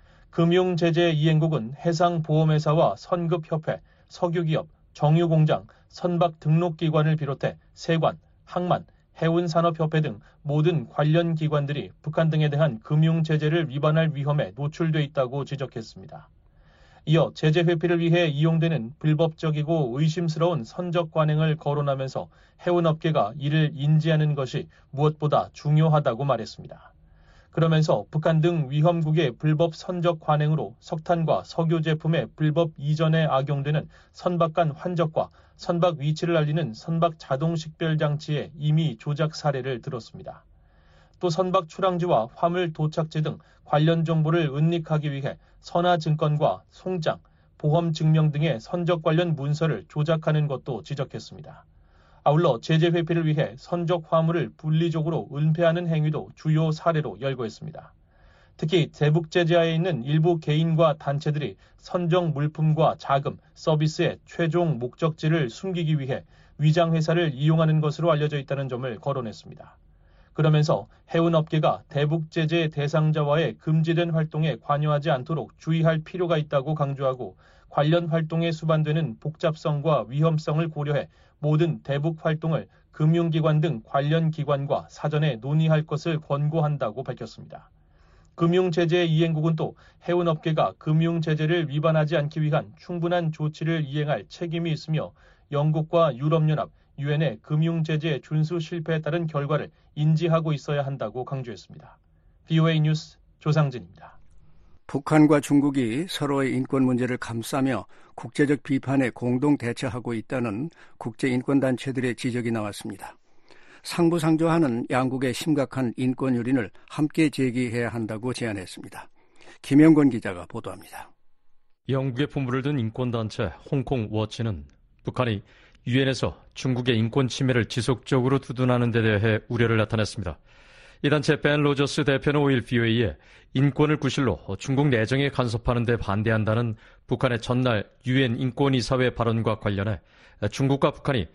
Speaker 13: 금융제재 이행국은 해상보험회사와 선급협회, 석유기업, 정유공장, 선박등록기관을 비롯해 세관, 항만, 해운산업협회 등 모든 관련 기관들이 북한 등에 대한 금융제재를 위반할 위험에 노출돼 있다고 지적했습니다. 이어 제재 회피를 위해 이용되는 불법적이고 의심스러운 선적 관행을 거론하면서 해운업계가 이를 인지하는 것이 무엇보다 중요하다고 말했습니다. 그러면서 북한 등 위험국의 불법 선적 관행으로 석탄과 석유 제품의 불법 이전에 악용되는 선박 간 환적과 선박 위치를 알리는 선박 자동 식별 장치의 임의 조작 사례를 들었습니다. 또 선박 출항지와 화물 도착지 등 관련 정보를 은닉하기 위해 선화증권과 송장, 보험 증명 등의 선적 관련 문서를 조작하는 것도 지적했습니다. 아울러 제재 회피를 위해 선적 화물을 분리적으로 은폐하는 행위도 주요 사례로 열거했습니다. 특히 대북 제재하에 있는 일부 개인과 단체들이 선정 물품과 자금, 서비스의 최종 목적지를 숨기기 위해 위장회사를 이용하는 것으로 알려져 있다는 점을 거론했습니다. 그러면서 해운업계가 대북 제재 대상자와의 금지된 활동에 관여하지 않도록 주의할 필요가 있다고 강조하고 관련 활동에 수반되는 복잡성과 위험성을 고려해 모든 대북 활동을 금융기관 등 관련 기관과 사전에 논의할 것을 권고한다고 밝혔습니다. 금융제재 이행국은 또 해운업계가 금융제재를 위반하지 않기 위한 충분한 조치를 이행할 책임이 있으며 영국과 유럽연합, 유엔의 금융제재 준수 실패에 따른 결과를 인지하고 있어야 한다고 강조했습니다. 비오에이 뉴스 조상진입니다.
Speaker 5: 북한과 중국이 서로의 인권 문제를 감싸며 국제적 비판에 공동 대처하고 있다는 국제인권단체들의 지적이 나왔습니다. 상부상조하는 양국의 심각한 인권 유린을 함께 제기해야 한다고 제안했습니다. 김영권 기자가 보도합니다.
Speaker 16: 영국의 품부를 든 인권단체 홍콩 워치는 북한이 유엔에서 중국의 인권 침해를 지속적으로 두둔하는 데 대해 우려를 나타냈습니다. 이 단체 벤 로저스 대표는 오일 비오에이에 인권을 구실로 중국 내정에 간섭하는 데 반대한다는 북한의 전날 유엔 인권이사회 발언과 관련해 중국과 북한이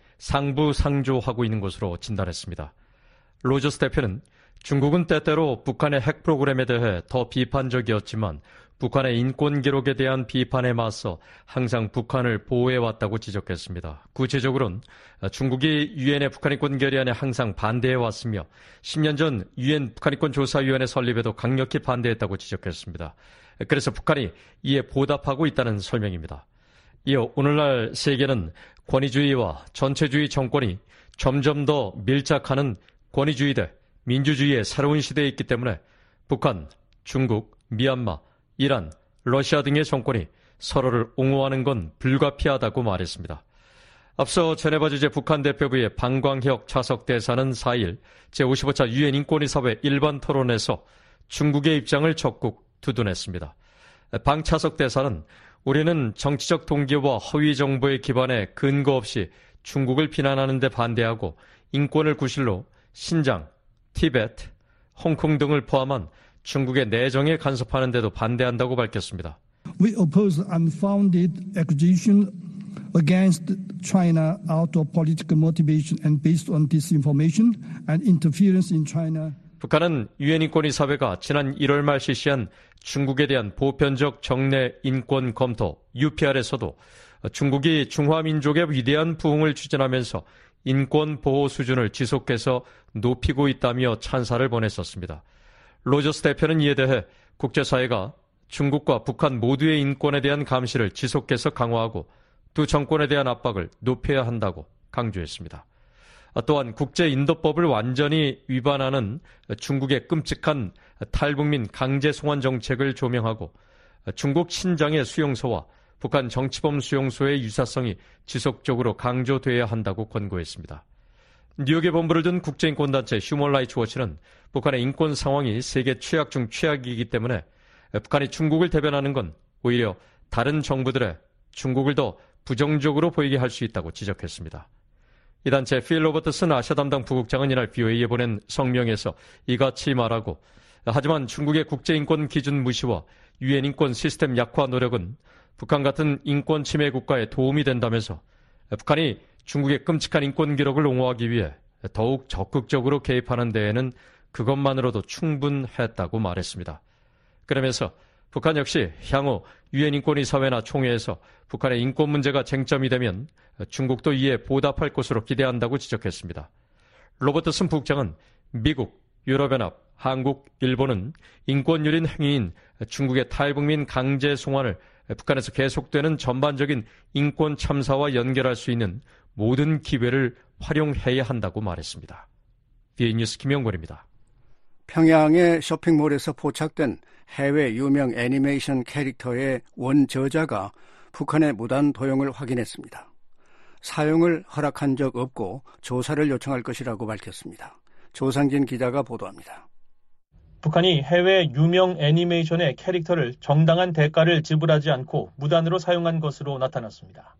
Speaker 16: 상부상조하고 있는 것으로 진단했습니다. 로저스 대표는 중국은 때때로 북한의 핵 프로그램에 대해 더 비판적이었지만 북한의 인권 기록에 대한 비판에 맞서 항상 북한을 보호해왔다고 지적했습니다. 구체적으로는 중국이 유엔의 북한인권 결의안에 항상 반대해왔으며 십 년 전 유엔 북한인권조사위원회 설립에도 강력히 반대했다고 지적했습니다. 그래서 북한이 이에 보답하고 있다는 설명입니다. 이어 오늘날 세계는 권위주의와 전체주의 정권이 점점 더 밀착하는 권위주의 대 민주주의의 새로운 시대에 있기 때문에 북한, 중국, 미얀마, 이란, 러시아 등의 정권이 서로를 옹호하는 건 불가피하다고 말했습니다. 앞서 제네바 주재 북한 대표부의 방광혁 차석 대사는 사 일 제오십오 차 유엔 인권이사회 일반 토론에서 중국의 입장을 적극 두둔했습니다. 방 차석 대사는 우리는 정치적 동기와 허위 정보에 기반해 근거 없이 중국을 비난하는 데 반대하고 인권을 구실로 신장, 티베트, 홍콩 등을 포함한 중국의 내정에 간섭하는 데도 반대한다고 밝혔습니다.
Speaker 17: We oppose unfounded accusation against China out of political motivation and based on disinformation and interference in China.
Speaker 16: 북한은 유엔 인권이사회가 지난 일월 말 실시한 중국에 대한 보편적 정례 인권 검토 유피알에서도 중국이 중화민족의 위대한 부흥을 추진하면서 인권 보호 수준을 지속해서 높이고 있다며 찬사를 보냈었습니다. 로저스 대표는 이에 대해 국제사회가 중국과 북한 모두의 인권에 대한 감시를 지속해서 강화하고 두 정권에 대한 압박을 높여야 한다고 강조했습니다. 또한 국제인도법을 완전히 위반하는 중국의 끔찍한 탈북민 강제 송환 정책을 조명하고 중국 신장의 수용소와 북한 정치범 수용소의 유사성이 지속적으로 강조돼야 한다고 권고했습니다. 뉴욕에 본부를 둔 국제인권단체 휴먼 라이츠 워치는 북한의 인권 상황이 세계 최악 중 최악이기 때문에 북한이 중국을 대변하는 건 오히려 다른 정부들의 중국을 더 부정적으로 보이게 할 수 있다고 지적했습니다. 이 단체 필 로버트슨 아시아 담당 부국장은 이날 비오에이에 보낸 성명에서 이같이 말하고, 하지만 중국의 국제인권 기준 무시와 유엔 인권 시스템 약화 노력은 북한 같은 인권 침해 국가에 도움이 된다면서 북한이 중국의 끔찍한 인권 기록을 옹호하기 위해 더욱 적극적으로 개입하는 데에는 그것만으로도 충분했다고 말했습니다. 그러면서 북한 역시 향후 유엔 인권이사회나 총회에서 북한의 인권 문제가 쟁점이 되면 중국도 이에 보답할 것으로 기대한다고 지적했습니다. 로버트슨 부국장은 미국, 유럽연합, 한국, 일본은 인권유린 행위인 중국의 탈북민 강제 송환을 북한에서 계속되는 전반적인 인권 참사와 연결할 수 있는 모든 기회를 활용해야 한다고 말했습니다. 비에이 뉴스 김영권입니다.
Speaker 5: 평양의 쇼핑몰에서 포착된 해외 유명 애니메이션 캐릭터의 원저자가 북한의 무단 도용을 확인했습니다. 사용을 허락한 적 없고 조사를 요청할 것이라고 밝혔습니다. 조상진 기자가 보도합니다.
Speaker 13: 북한이 해외 유명 애니메이션의 캐릭터를 정당한 대가를 지불하지 않고 무단으로 사용한 것으로 나타났습니다.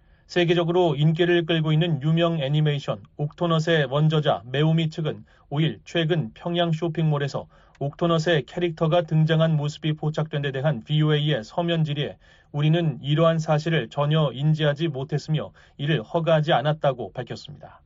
Speaker 13: 세계적으로 인기를 끌고 있는 유명 애니메이션 옥토넛의 원저자 메우미 측은 오일 최근 평양 쇼핑몰에서 옥토넛의 캐릭터가 등장한 모습이 포착된 데 대한 비오에이의 서면 질의에 우리는 이러한 사실을 전혀 인지하지 못했으며 이를 허가하지 않았다고 밝혔습니다.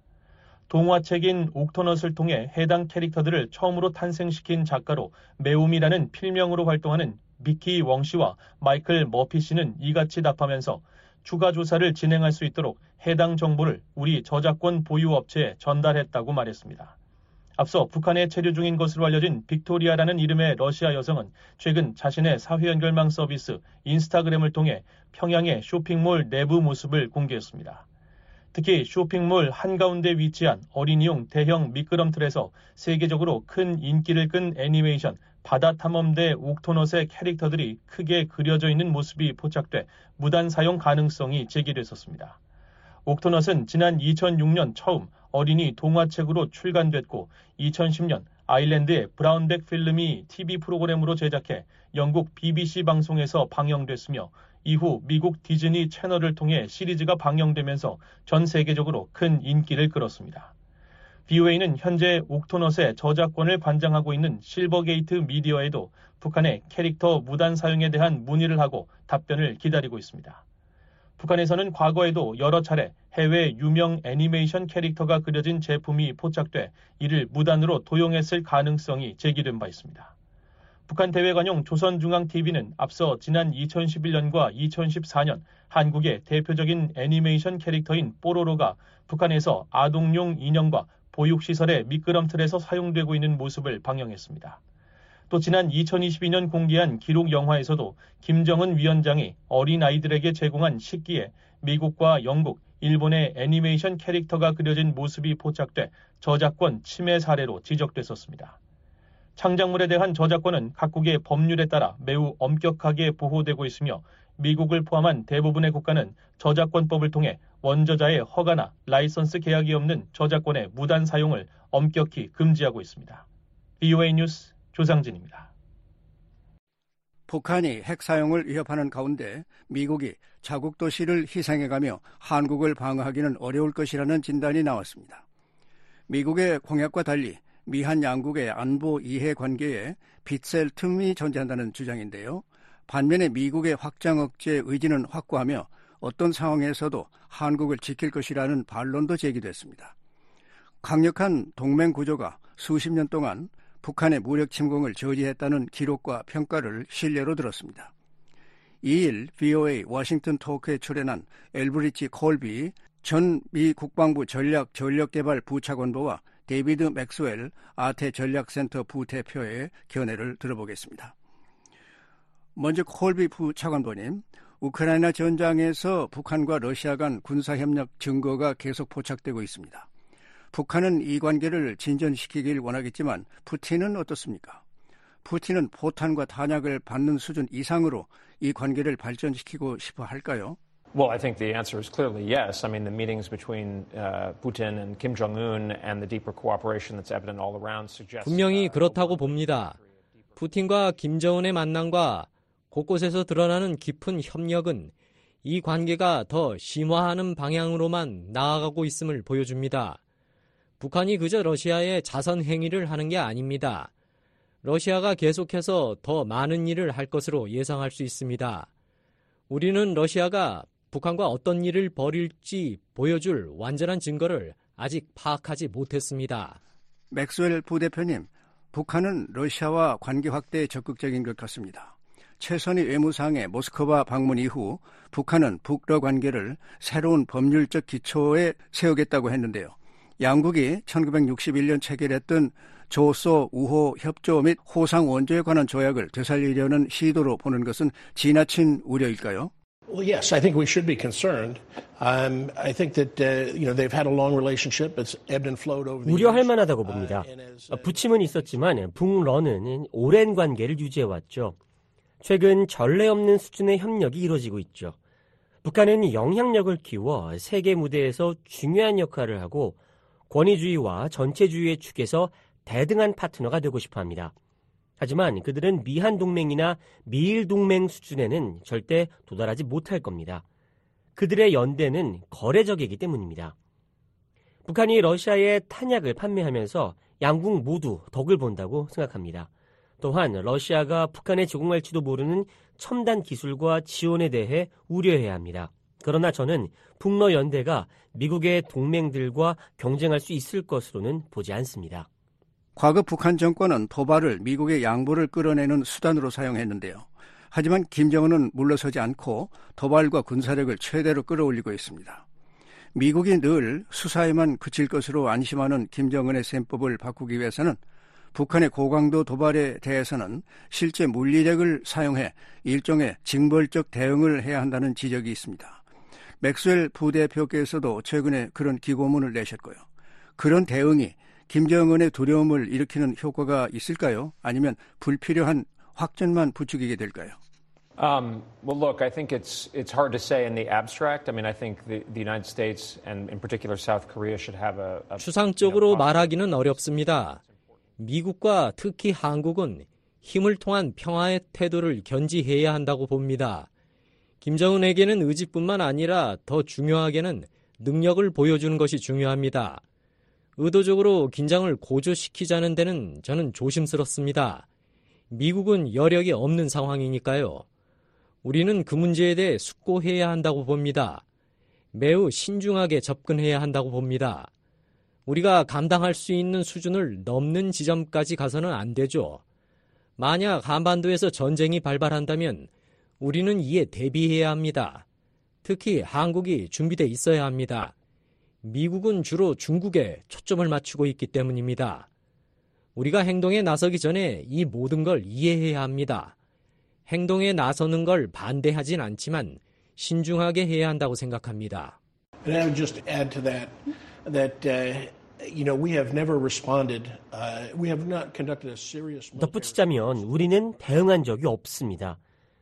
Speaker 13: 동화책인 옥토넛을 통해 해당 캐릭터들을 처음으로 탄생시킨 작가로 메움이라는 필명으로 활동하는 미키 웡 씨와 마이클 머피 씨는 이같이 답하면서 추가 조사를 진행할 수 있도록 해당 정보를 우리 저작권 보유 업체에 전달했다고 말했습니다. 앞서 북한에 체류 중인 것으로 알려진 빅토리아라는 이름의 러시아 여성은 최근 자신의 사회 연결망 서비스 인스타그램을 통해 평양의 쇼핑몰 내부 모습을 공개했습니다. 특히 쇼핑몰 한가운데 위치한 어린이용 대형 미끄럼틀에서 세계적으로 큰 인기를 끈 애니메이션 바다 탐험대 옥토넛의 캐릭터들이 크게 그려져 있는 모습이 포착돼 무단 사용 가능성이 제기됐었습니다. 옥토넛은 지난 이천육 년 처음 어린이 동화책으로 출간됐고 이천십 년 아일랜드의 브라운백 필름이 티비 프로그램으로 제작해 영국 비비씨 방송에서 방영됐으며 이후 미국 디즈니 채널을 통해 시리즈가 방영되면서 전 세계적으로 큰 인기를 끌었습니다. 비오에이는 현재 옥토넛의 저작권을 관장하고 있는 실버게이트 미디어에도 북한의 캐릭터 무단 사용에 대한 문의를 하고 답변을 기다리고 있습니다. 북한에서는 과거에도 여러 차례 해외 유명 애니메이션 캐릭터가 그려진 제품이 포착돼 이를 무단으로 도용했을 가능성이 제기된 바 있습니다. 북한 대외관용 조선중앙티비는 앞서 지난 이천십일 년과 이천십사 년 한국의 대표적인 애니메이션 캐릭터인 뽀로로가 북한에서 아동용 인형과 보육시설의 미끄럼틀에서 사용되고 있는 모습을 방영했습니다. 또 지난 이천이십이 년 공개한 기록 영화에서도 김정은 위원장이 어린아이들에게 제공한 식기에 미국과 영국, 일본의 애니메이션 캐릭터가 그려진 모습이 포착돼 저작권 침해 사례로 지적됐었습니다. 창작물에 대한 저작권은 각국의 법률에 따라 매우 엄격하게 보호되고 있으며 미국을 포함한 대부분의 국가는 저작권법을 통해 원저자의 허가나 라이선스 계약이 없는 저작권의 무단 사용을 엄격히 금지하고 있습니다. 비오에이 뉴스 조상진입니다.
Speaker 5: 북한이 핵 사용을 위협하는 가운데 미국이 자국 도시를 희생해가며 한국을 방어하기는 어려울 것이라는 진단이 나왔습니다. 미국의 공약과 달리 미한 양국의 안보 이해관계에 빗셀 틈이 존재한다는 주장인데요. 반면에 미국의 확장 억제 의지는 확고하며 어떤 상황에서도 한국을 지킬 것이라는 반론도 제기됐습니다. 강력한 동맹 구조가 수십 년 동안 북한의 무력 침공을 저지했다는 기록과 평가를 신뢰로 들었습니다. 이일 브이오에이 워싱턴 토크에 출연한 엘브리치 콜비 전 미 국방부 전략 전력개발 부차관보와 데이비드 맥스웰 아태 전략센터 부대표의 견해를 들어보겠습니다. 먼저 콜비 부차관보님, 우크라이나 전장에서 북한과 러시아 간 군사협력 증거가 계속 포착되고 있습니다. 북한은 이 관계를 진전시키길 원하겠지만 푸틴은 어떻습니까? 푸틴은 포탄과 탄약을 받는 수준 이상으로 이 관계를 발전시키고 싶어 할까요?
Speaker 18: Well, I think the answer is clearly yes. I mean, the meetings between uh, Putin and Kim Jong-un and the deeper cooperation that's evident all around suggests.
Speaker 19: 분명히 그렇다고 봅니다. 푸틴과 김정은의 만남과 곳곳에서 드러나는 깊은 협력은 이 관계가 더 심화하는 방향으로만 나아가고 있음을 보여줍니다. 북한이 그저 러시아의 자선 행위를 하는 게 아닙니다. 러시아가 계속해서 더 많은 일을 할 것으로 예상할 수 있습니다. 우리는 러시아가 북한과 어떤 일을 벌일지 보여줄 완전한 증거를 아직 파악하지 못했습니다.
Speaker 5: 맥스웰 부대표님, 북한은 러시아와 관계 확대에 적극적인 것 같습니다. 최선희 외무상의 모스크바 방문 이후 북한은 북러 관계를 새로운 법률적 기초에 세우겠다고 했는데요. 양국이 천구백육십일 년 체결했던 조소 우호 협조 및 호상 원조에 관한 조약을 되살리려는 시도로 보는 것은 지나친 우려일까요?
Speaker 20: Well, yes, I think we should be concerned. Um, I think that uh, you know they've had a long relationship. It's ebbed and flowed over the years.
Speaker 21: 우려할 만하다고 봅니다. 부침은 있었지만 북러는 오랜 관계를 유지해왔죠. 최근 전례 없는 수준의 협력이 이루어지고 있죠. 북한은 영향력을 키워 세계 무대에서 중요한 역할을 하고 권위주의와 전체주의의 축에서 대등한 파트너가 되고 싶어합니다. 하지만 그들은 미한 동맹이나 미일 동맹 수준에는 절대 도달하지 못할 겁니다. 그들의 연대는 거래적이기 때문입니다. 북한이 러시아에 탄약을 판매하면서 양국 모두 덕을 본다고 생각합니다. 또한 러시아가 북한에 제공할지도 모르는 첨단 기술과 지원에 대해 우려해야 합니다. 그러나 저는 북러 연대가 미국의 동맹들과 경쟁할 수 있을 것으로는 보지 않습니다.
Speaker 5: 과거 북한 정권은 도발을 미국의 양보를 끌어내는 수단으로 사용했는데요. 하지만 김정은은 물러서지 않고 도발과 군사력을 최대로 끌어올리고 있습니다. 미국이 늘 수사에만 그칠 것으로 안심하는 김정은의 셈법을 바꾸기 위해서는 북한의 고강도 도발에 대해서는 실제 물리력을 사용해 일종의 징벌적 대응을 해야 한다는 지적이 있습니다. 맥스웰 부대표께서도 최근에 그런 기고문을 내셨고요. 그런 대응이 김정은의 두려움을 일으키는 효과가 있을까요? 아니면 불필요한 확전만 부추기게 될까요?
Speaker 18: Um, well, look, I think it's it's hard to say in the abstract. I mean, I think the, the United States and in particular South Korea should have a, a
Speaker 19: 추상적으로 말하기는 어렵습니다. 미국과 특히 한국은 힘을 통한 평화의 태도를 견지해야 한다고 봅니다. 김정은에게는 의지뿐만 아니라 더 중요하게는 능력을 보여주는 것이 중요합니다. 의도적으로 긴장을 고조시키자는 데는 저는 조심스럽습니다. 미국은 여력이 없는 상황이니까요. 우리는 그 문제에 대해 숙고해야 한다고 봅니다. 매우 신중하게 접근해야 한다고 봅니다. 우리가 감당할 수 있는 수준을 넘는 지점까지 가서는 안 되죠. 만약 한반도에서 전쟁이 발발한다면 우리는 이에 대비해야 합니다. 특히 한국이 준비돼 있어야 합니다. 미국은 주로 중국에 초점을 맞추고 있기 때문입니다. 우리가 행동에 나서기 전에 이 모든 걸 이해해야 합니다. 행동에 나서는 걸 반대하진 않지만 신중하게 해야 한다고 생각합니다.
Speaker 20: And I would just add to that that uh, you know we have never responded. Uh, we have not conducted a serious.
Speaker 21: 덧붙이자면 우리는 대응한 적이 없습니다.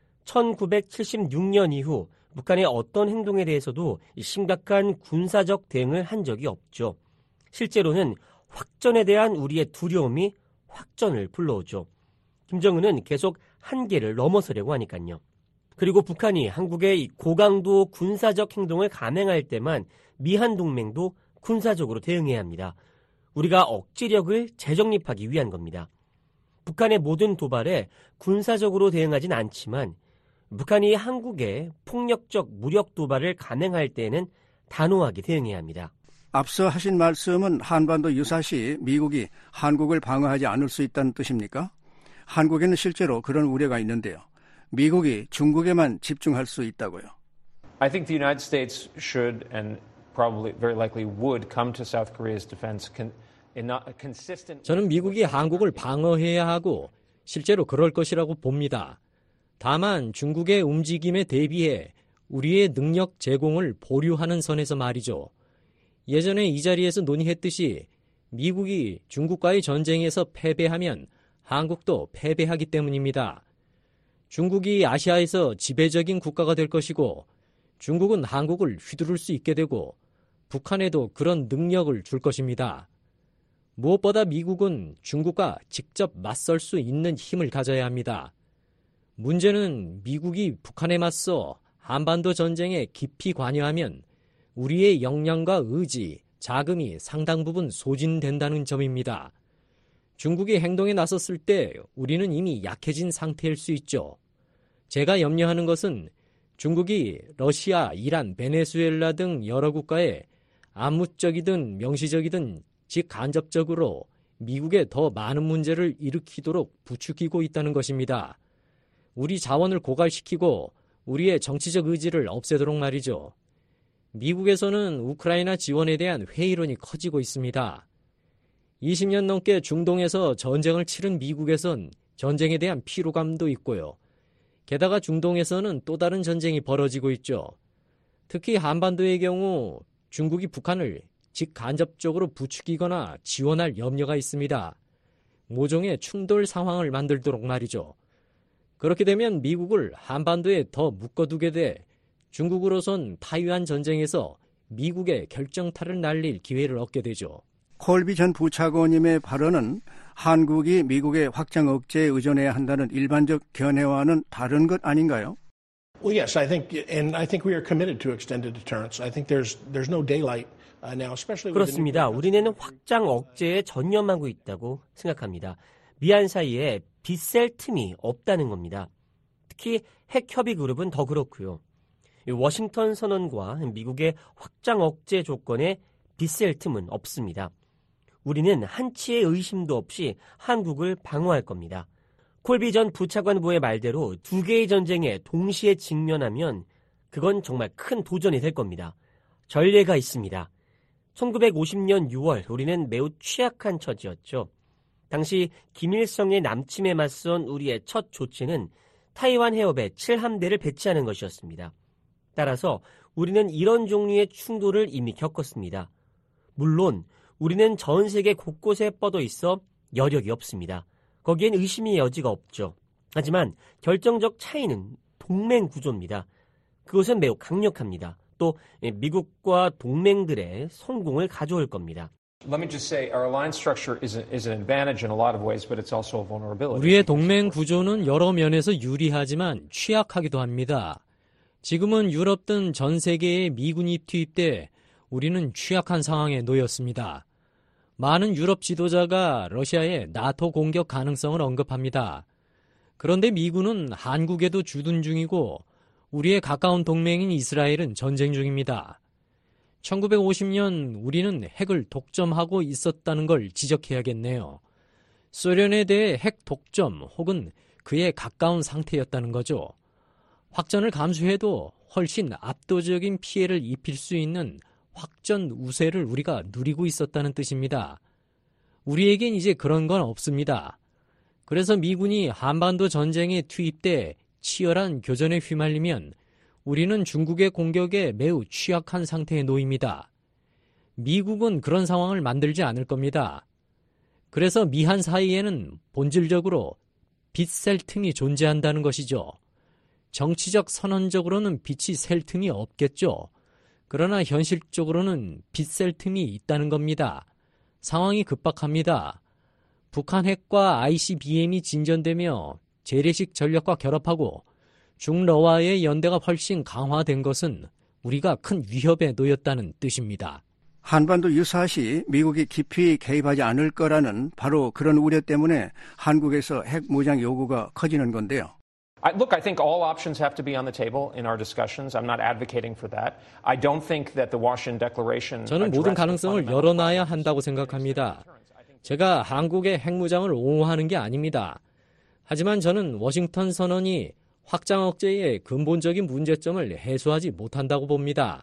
Speaker 21: 천구백칠십육 년 이후 북한의 어떤 행동에 대해서도 심각한 군사적 대응을 한 적이 없죠. 실제로는 확전에 대한 우리의 두려움이 확전을 불러오죠. 김정은은 계속 한계를 넘어서려고 하니까요. 그리고 북한이 한국의 고강도 군사적 행동을 감행할 때만 미한 동맹도 군사적으로 대응해야 합니다. 우리가 억지력을 재정립하기 위한 겁니다. 북한의 모든 도발에 군사적으로 대응하진 않지만 북한이 한국에 폭력적 무력 도발을 감행할 때에는 단호하게 대응해야 합니다.
Speaker 5: 앞서 하신 말씀은 한반도 유사시 미국이 한국을 방어하지 않을 수 있다는 뜻입니까? 한국에는 실제로 그런 우려가 있는데요. 미국이 중국에만 집중할 수 있다고요?
Speaker 18: I think the United States should and probably very likely would come to South Korea's defense in not a consistent.
Speaker 19: 저는 미국이 한국을 방어해야 하고 실제로 그럴 것이라고 봅니다. 다만 중국의 움직임에 대비해 우리의 능력 제공을 보류하는 선에서 말이죠. 예전에 이 자리에서 논의했듯이 미국이 중국과의 전쟁에서 패배하면 한국도 패배하기 때문입니다. 중국이 아시아에서 지배적인 국가가 될 것이고 중국은 한국을 휘두를 수 있게 되고 북한에도 그런 능력을 줄 것입니다. 무엇보다 미국은 중국과 직접 맞설 수 있는 힘을 가져야 합니다. 문제는 미국이 북한에 맞서 한반도 전쟁에 깊이 관여하면 우리의 역량과 의지, 자금이 상당 부분 소진된다는 점입니다. 중국이 행동에 나섰을 때 우리는 이미 약해진 상태일 수 있죠. 제가 염려하는 것은 중국이 러시아, 이란, 베네수엘라 등 여러 국가에 암묵적이든 명시적이든 직간접적으로 미국에 더 많은 문제를 일으키도록 부추기고 있다는 것입니다. 우리 자원을 고갈시키고 우리의 정치적 의지를 없애도록 말이죠. 미국에서는 우크라이나 지원에 대한 회의론이 커지고 있습니다. 이십 년 넘게 중동에서 전쟁을 치른 미국에선 전쟁에 대한 피로감도 있고요. 게다가 중동에서는 또 다른 전쟁이 벌어지고 있죠. 특히 한반도의 경우 중국이 북한을 직간접적으로 부추기거나 지원할 염려가 있습니다. 모종의 충돌 상황을 만들도록 말이죠. 그렇게 되면 미국을 한반도에 더 묶어두게 돼 중국으로선 타이완 전쟁에서 미국의 결정타를 날릴 기회를 얻게 되죠.
Speaker 5: 콜비 전 부차관님의 발언은 한국이 미국의 확장 억제에 의존해야 한다는 일반적 견해와는 다른 것 아닌가요?
Speaker 20: Well, yes, I think, and I think we are committed to extended deterrence. I think there's there's no daylight uh, now, especially.
Speaker 21: 그렇습니다. 우리는 확장 억제에 전념하고 있다고 생각합니다. 미한 사이에 빗셀 틈이 없다는 겁니다. 특히 핵협의 그룹은 더 그렇고요. 워싱턴 선언과 미국의 확장 억제 조건에 빗셀 틈은 없습니다. 우리는 한치의 의심도 없이 한국을 방어할 겁니다. 콜비 전 부차관보의 말대로 두 개의 전쟁에 동시에 직면하면 그건 정말 큰 도전이 될 겁니다. 전례가 있습니다. 천구백오십 년 유월 우리는 매우 취약한 처지였죠. 당시 김일성의 남침에 맞선 우리의 첫 조치는 타이완 해협에 칠 함대를 배치하는 것이었습니다. 따라서 우리는 이런 종류의 충돌을 이미 겪었습니다. 물론 우리는 전 세계 곳곳에 뻗어 있어 여력이 없습니다. 거기엔 의심의 여지가 없죠. 하지만 결정적 차이는 동맹 구조입니다. 그것은 매우 강력합니다. 또 미국과 동맹들의 성공을 가져올 겁니다.
Speaker 18: Let me just say, our alliance structure is, a, is an advantage in a lot of ways, but it's also a vulnerability.
Speaker 19: 우리의 동맹 구조는 여러 면에서 유리하지만 취약하기도 합니다. 지금은 유럽 등 전 세계에 미군이 투입돼 우리는 취약한 상황에 놓였습니다. 많은 유럽 지도자가 러시아의 나토 공격 가능성을 언급합니다. 그런데 미군은 한국에도 주둔 중이고 우리의 가까운 동맹인 이스라엘은 전쟁 중입니다. 천구백오십 년 우리는 핵을 독점하고 있었다는 걸 지적해야겠네요. 소련에 대해 핵 독점 혹은 그에 가까운 상태였다는 거죠. 확전을 감수해도 훨씬 압도적인 피해를 입힐 수 있는 확전 우세를 우리가 누리고 있었다는 뜻입니다. 우리에겐 이제 그런 건 없습니다. 그래서 미군이 한반도 전쟁에 투입돼 치열한 교전에 휘말리면 우리는 중국의 공격에 매우 취약한 상태에 놓입니다. 미국은 그런 상황을 만들지 않을 겁니다. 그래서 미한 사이에는 본질적으로 빛셀 틈이 존재한다는 것이죠. 정치적 선언적으로는 빛이 셀 틈이 없겠죠. 그러나 현실적으로는 빛셀 틈이 있다는 겁니다. 상황이 급박합니다. 북한 핵과 아이씨비엠이 진전되며 재래식 전력과 결합하고 중러와의 연대가 훨씬 강화된 것은 우리가 큰 위협에 놓였다는 뜻입니다.
Speaker 5: 한반도 유사시 미국이 깊이 개입하지 않을 거라는 바로 그런 우려 때문에 한국에서 핵 무장 요구가 커지는 건데요.
Speaker 18: I, look, I think all options have to be on the table in our discussions. I'm not advocating for that. I don't think that the Washington Declaration.
Speaker 19: 저는 모든 가능성을 열어놔야 한다고 생각합니다. 제가 한국의 핵무장을 옹호하는 게 아닙니다. 하지만 저는 워싱턴 선언이 확장 억제의 근본적인 문제점을 해소하지 못한다고 봅니다.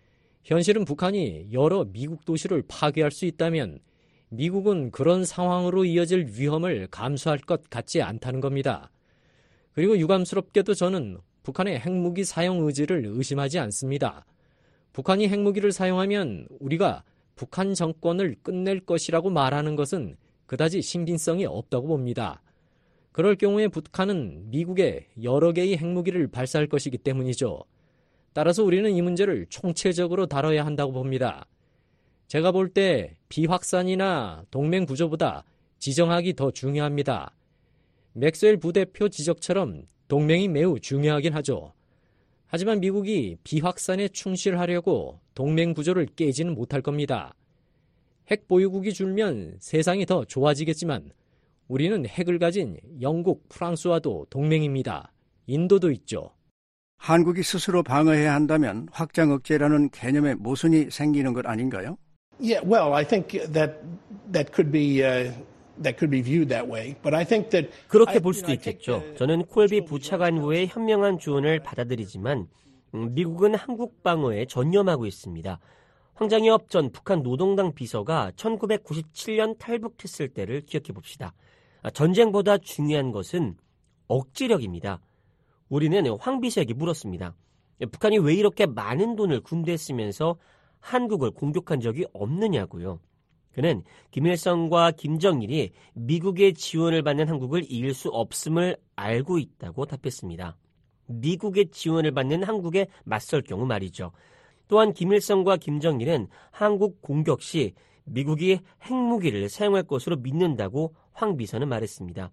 Speaker 19: 현실은 북한이 여러 미국 도시를 파괴할 수 있다면 미국은 그런 상황으로 이어질 위험을 감수할 것 같지 않다는 겁니다. 그리고 유감스럽게도 저는 북한의 핵무기 사용 의지를 의심하지 않습니다. 북한이 핵무기를 사용하면 우리가 북한 정권을 끝낼 것이라고 말하는 것은 그다지 신빙성이 없다고 봅니다. 그럴 경우에 북한은 미국에 여러 개의 핵무기를 발사할 것이기 때문이죠. 따라서 우리는 이 문제를 총체적으로 다뤄야 한다고 봅니다. 제가 볼 때 비확산이나 동맹 구조보다 지정학이 더 중요합니다. 맥스웰 부대표 지적처럼 동맹이 매우 중요하긴 하죠. 하지만 미국이 비확산에 충실하려고 동맹 구조를 깨지는 못할 겁니다. 핵 보유국이 줄면 세상이 더 좋아지겠지만 우리는 핵을 가진 영국, 프랑스와도 동맹입니다. 인도도 있죠.
Speaker 5: 한국이 스스로 방어해야 한다면 확장 억제라는 개념의 모순이 생기는 것 아닌가요?
Speaker 20: Yeah, well, I think that that could be uh, that could be viewed that way, but I think that
Speaker 21: 그렇게 볼 수도 있겠죠. 저는 콜비 부차관보의 현명한 조언을 받아들이지만 미국은 한국 방어에 전념하고 있습니다. 황장엽 전 북한 노동당 비서가 천구백구십칠 년 탈북했을 때를 기억해 봅시다. 전쟁보다 중요한 것은 억지력입니다. 우리는 황 비서에게 물었습니다. 북한이 왜 이렇게 많은 돈을 군대에 쓰면서 한국을 공격한 적이 없느냐고요. 그는 김일성과 김정일이 미국의 지원을 받는 한국을 이길 수 없음을 알고 있다고 답했습니다. 미국의 지원을 받는 한국에 맞설 경우 말이죠. 또한 김일성과 김정일은 한국 공격 시 미국이 핵무기를 사용할 것으로 믿는다고 황 비서는 말했습니다.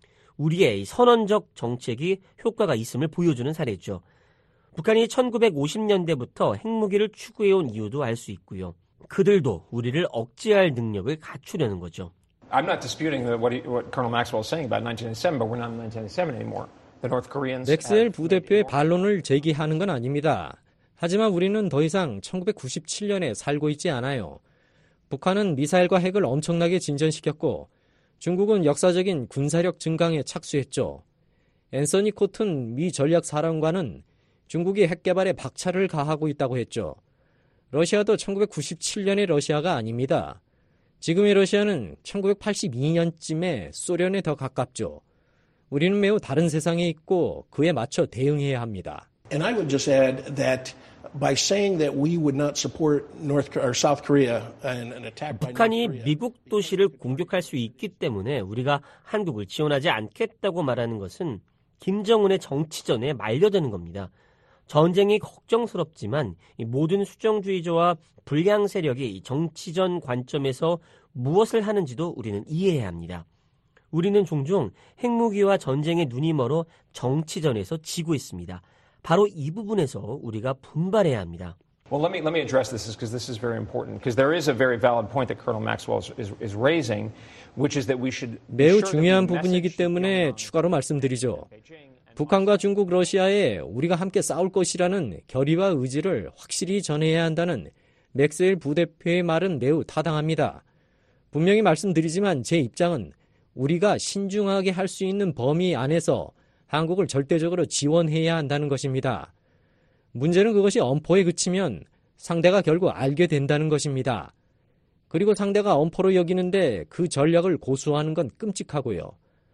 Speaker 21: 우리의 선언적 정책이 효과가 있음을 보여주는 사례죠. 북한이 천구백오십 년대부터 핵무기를 추구해온 이유도 알 수 있고요. 그들도 우리를 억제할 능력을 갖추려는 거죠.
Speaker 18: I'm not disputing what, he, what Colonel Maxwell is saying about nineteen eighty-seven, but we're not in nineteen eighty-seven anymore. The North Koreans.
Speaker 19: 맥스웰 부대표의 반론을 제기하는 건 아닙니다. 하지만 우리는 더 이상 천구백구십칠 년에 살고 있지 않아요. 북한은 미사일과 핵을 엄청나게 진전시켰고 중국은 역사적인 군사력 증강에 착수했죠. 앤서니 코튼 미 전략사령관은 중국이 핵 개발에 박차를 가하고 있다고 했죠. 러시아도 천구백구십칠 년의 러시아가 아닙니다. 지금의 러시아는 천구백팔십이 년쯤에 소련에 더 가깝죠. 우리는 매우 다른 세상에 있고 그에 맞춰 대응해야 합니다.
Speaker 20: And I would just add that by saying that we would not support North or South Korea and an attack by
Speaker 21: 북한이 미국 도시를 공격할 수 있기 때문에 우리가 한국을 지원하지 않겠다고 말하는 것은 김정은의 정치전에 말려드는 겁니다. 전쟁이 걱정스럽지만 모든 수정주의자와 불량 세력이 정치전 관점에서 무엇을 하는지도 우리는 이해해야 합니다. 우리는 종종 핵무기와 전쟁에 눈이 멀어 정치전에서 지고 있습니다. 바로 이 부분에서 우리가 분발해야 합니다.
Speaker 18: Well, let me let me address this because this is very important because there is a very valid point that Colonel Maxwell is, is raising, which is that we should.
Speaker 19: 매우 중요한 부분이기 때문에 추가로 말씀드리죠. 북한과 중국, 러시아에 우리가 함께 싸울 것이라는 결의와 의지를 확실히 전해야 한다는 맥스웰 부대표의 말은 매우 타당합니다. 분명히 말씀드리지만 제 입장은 우리가 신중하게 할 수 있는 범위 안에서 한국을 절대적으로 지원해야 한다는 것입니다. 문제는 그것이 엄포에 그치면 상대가 결국 알게 된다는 것입니다. 그리고 상대가 엄포로 여기는데 그 전략을 고수하는 건 끔찍하고요.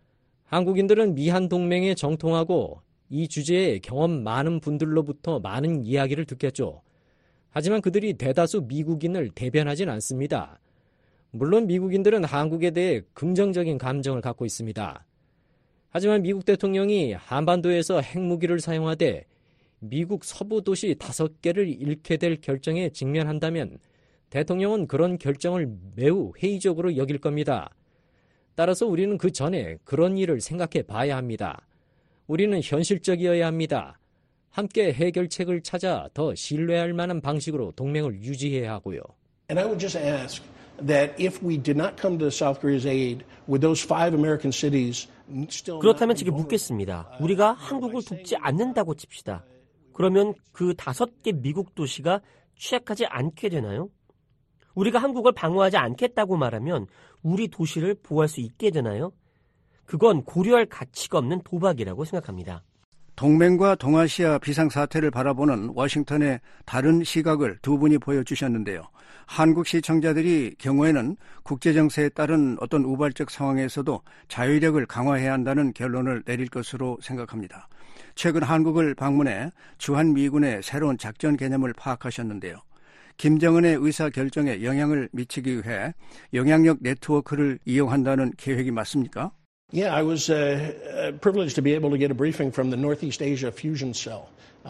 Speaker 19: 한국인들은 미한 동맹에 정통하고 이 주제에 경험 많은 분들로부터 많은 이야기를 듣겠죠. 하지만 그들이 대다수 미국인을 대변하진 않습니다. 물론 미국인들은 한국에 대해 긍정적인 감정을 갖고 있습니다. 하지만 미국 대통령이 한반도에서 핵무기를 사용하되 미국 서부 도시 다섯 개를 잃게 될 결정에 직면한다면 대통령은 그런 결정을 매우 회의적으로 여길 겁니다. 따라서 우리는 그 전에 그런 일을 생각해 봐야 합니다. 우리는 현실적이어야 합니다. 함께 해결책을 찾아 더 신뢰할 만한 방식으로 동맹을 유지해야 하고요.
Speaker 20: And I would just ask that if we did not come to South Korea's aid, would those five American cities still
Speaker 21: 그렇다면 제가 묻겠습니다. 우리가 한국을 돕지 않는다고 칩시다. 그러면 그 다섯 개 미국 도시가 취약하지 않게 되나요? 우리가 한국을 방어하지 않겠다고 말하면 우리 도시를 보호할 수 있게 되나요? 그건 고려할 가치가 없는 도박이라고 생각합니다.
Speaker 5: 동맹과 동아시아 비상사태를 바라보는 워싱턴의 다른 시각을 두 분이 보여주셨는데요. 한국 시청자들이 경우에는 국제정세에 따른 어떤 우발적 상황에서도 자유력을 강화해야 한다는 결론을 내릴 것으로 생각합니다. 최근 한국을 방문해 주한미군의 새로운 작전 개념을 파악하셨는데요. 김정은의 의사결정에 영향을 미치기 위해 영향력 네트워크를 이용한다는 계획이 맞습니까?
Speaker 20: Yeah, I was uh, privileged to be able to get a briefing from the Northeast Asia Fusion Cell.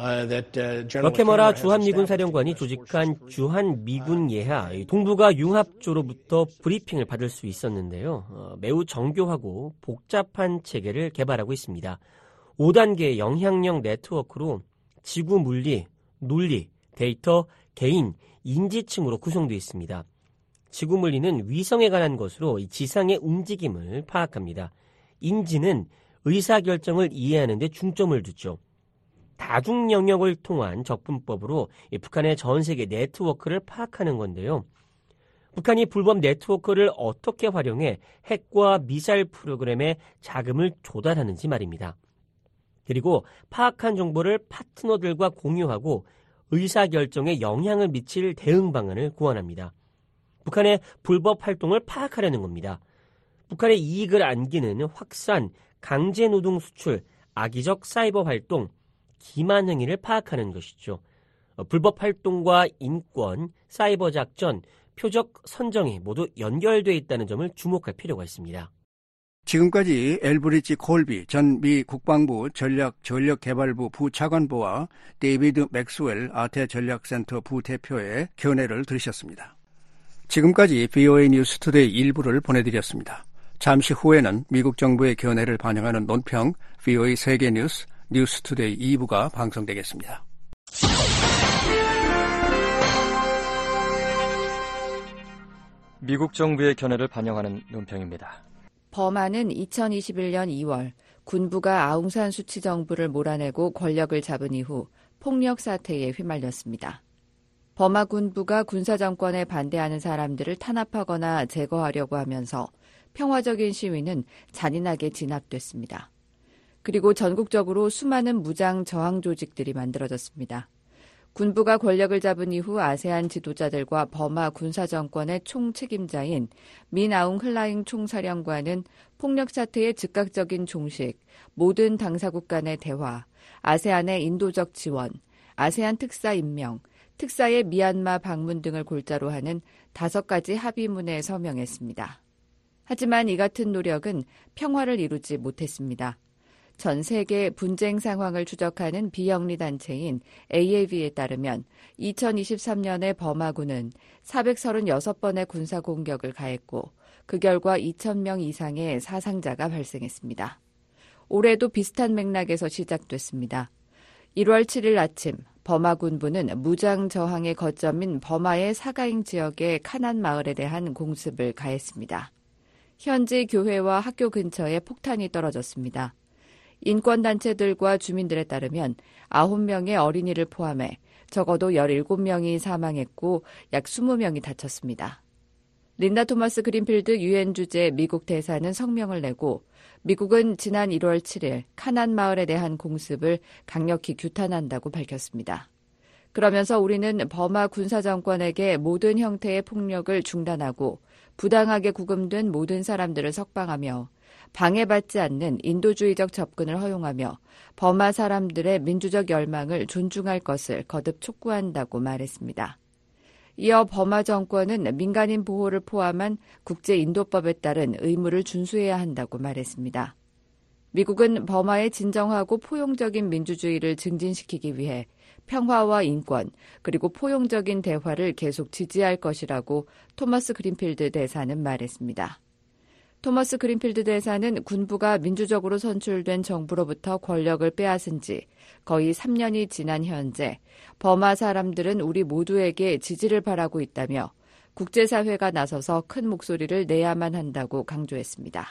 Speaker 21: 러케머라 주한미군 사령관이 조직한 주한미군 예하 동북아 융합조로부터 브리핑을 받을 수 있었는데요. 어, 매우 정교하고 복잡한 체계를 개발하고 있습니다. 오 단계의 영향력 네트워크로 지구 물리, 논리, 데이터, 개인, 인지층으로 구성되어 있습니다. 지구 물리는 위성에 관한 것으로 지상의 움직임을 파악합니다. 인지는 의사결정을 이해하는 데 중점을 두죠. 다중 영역을 통한 접근법으로 북한의 전 세계 네트워크를 파악하는 건데요. 북한이 불법 네트워크를 어떻게 활용해 핵과 미사일 프로그램에 자금을 조달하는지 말입니다. 그리고 파악한 정보를 파트너들과 공유하고 의사결정에 영향을 미칠 대응 방안을 고안합니다. 북한의 불법 활동을 파악하려는 겁니다. 북한의 이익을 안기는 확산, 강제노동 수출, 악의적 사이버 활동, 기만 행위를 파악하는 것이죠. 불법 활동과 인권, 사이버 작전, 표적 선정이 모두 연결되어 있다는 점을 주목할 필요가 있습니다.
Speaker 5: 지금까지 엘브리지 콜비 전 미 국방부 전략전력개발부 부차관보와 데이비드 맥스웰 아태전략센터 부대표의 견해를 들으셨습니다. 지금까지 브이오에이 뉴스투데이 일부를 보내드렸습니다. 잠시 후에는 미국 정부의 견해를 반영하는 논평 브이오에이 세계뉴스 뉴스투데이 이 부가 방송되겠습니다.
Speaker 16: 미국 정부의 견해를 반영하는 논평입니다.
Speaker 3: 버마는 이천이십일 년 이월 군부가 아웅산 수치 정부를 몰아내고 권력을 잡은 이후 폭력 사태에 휘말렸습니다. 버마 군부가 군사정권에 반대하는 사람들을 탄압하거나 제거하려고 하면서 평화적인 시위는 잔인하게 진압됐습니다. 그리고 전국적으로 수많은 무장 저항 조직들이 만들어졌습니다. 군부가 권력을 잡은 이후 아세안 지도자들과 버마 군사정권의 총책임자인 민 아웅 흘라잉 총사령관은 폭력 사태의 즉각적인 종식, 모든 당사국 간의 대화, 아세안의 인도적 지원, 아세안 특사 임명, 특사의 미얀마 방문 등을 골자로 하는 다섯 가지 합의문에 서명했습니다. 하지만 이 같은 노력은 평화를 이루지 못했습니다. 전 세계 분쟁 상황을 추적하는 비영리 단체인 에이에이비에 따르면 이천이십삼 년에 버마군은 사백삼십육 번의 군사 공격을 가했고 그 결과 이천 명 이상의 사상자가 발생했습니다. 올해도 비슷한 맥락에서 시작됐습니다. 일월 칠일 아침 버마 군부는 무장 저항의 거점인 버마의 사가잉 지역의 카난 마을에 대한 공습을 가했습니다. 현지 교회와 학교 근처에 폭탄이 떨어졌습니다. 인권단체들과 주민들에 따르면 아홉 명의 어린이를 포함해 적어도 열일곱 명이 사망했고 약 이십 명이 다쳤습니다. 린다 토마스 그린필드 유엔 주재 미국 대사는 성명을 내고 미국은 지난 일월 칠일 카난 마을에 대한 공습을 강력히 규탄한다고 밝혔습니다. 그러면서 우리는 버마 군사정권에게 모든 형태의 폭력을 중단하고 부당하게 구금된 모든 사람들을 석방하며 방해받지 않는 인도주의적 접근을 허용하며 버마 사람들의 민주적 열망을 존중할 것을 거듭 촉구한다고 말했습니다. 이어 버마 정권은 민간인 보호를 포함한 국제인도법에 따른 의무를 준수해야 한다고 말했습니다. 미국은 버마의 진정하고 포용적인 민주주의를 증진시키기 위해 평화와 인권 그리고 포용적인 대화를 계속 지지할 것이라고 토머스 그린필드 대사는 말했습니다. 토머스 그린필드 대사는 군부가 민주적으로 선출된 정부로부터 권력을 빼앗은 지 거의 삼 년이 지난 현재 버마 사람들은 우리 모두에게 지지를 바라고 있다며 국제사회가 나서서 큰 목소리를 내야만 한다고 강조했습니다.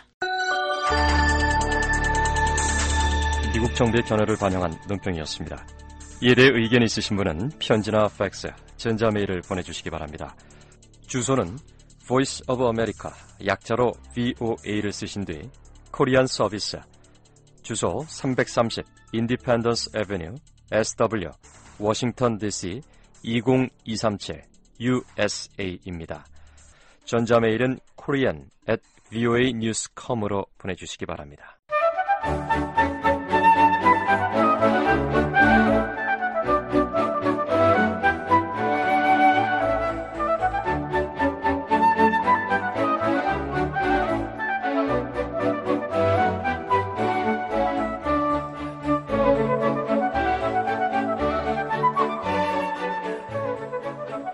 Speaker 16: 미국 정부의 견해를 반영한 논평이었습니다. 이에 대해 의견 있으신 분은 편지나 팩스, 전자메일을 보내주시기 바랍니다. 주소는 Voice of America, 약자로 브이오에이를 쓰신 뒤 코리안 서비스, 주소 삼백삼십 인디펜던스 애베뉴 에스더블유 워싱턴 디씨 이공이삼칠 유에스에이입니다. 전자메일은 korean at voanews dot com으로 보내주시기 바랍니다.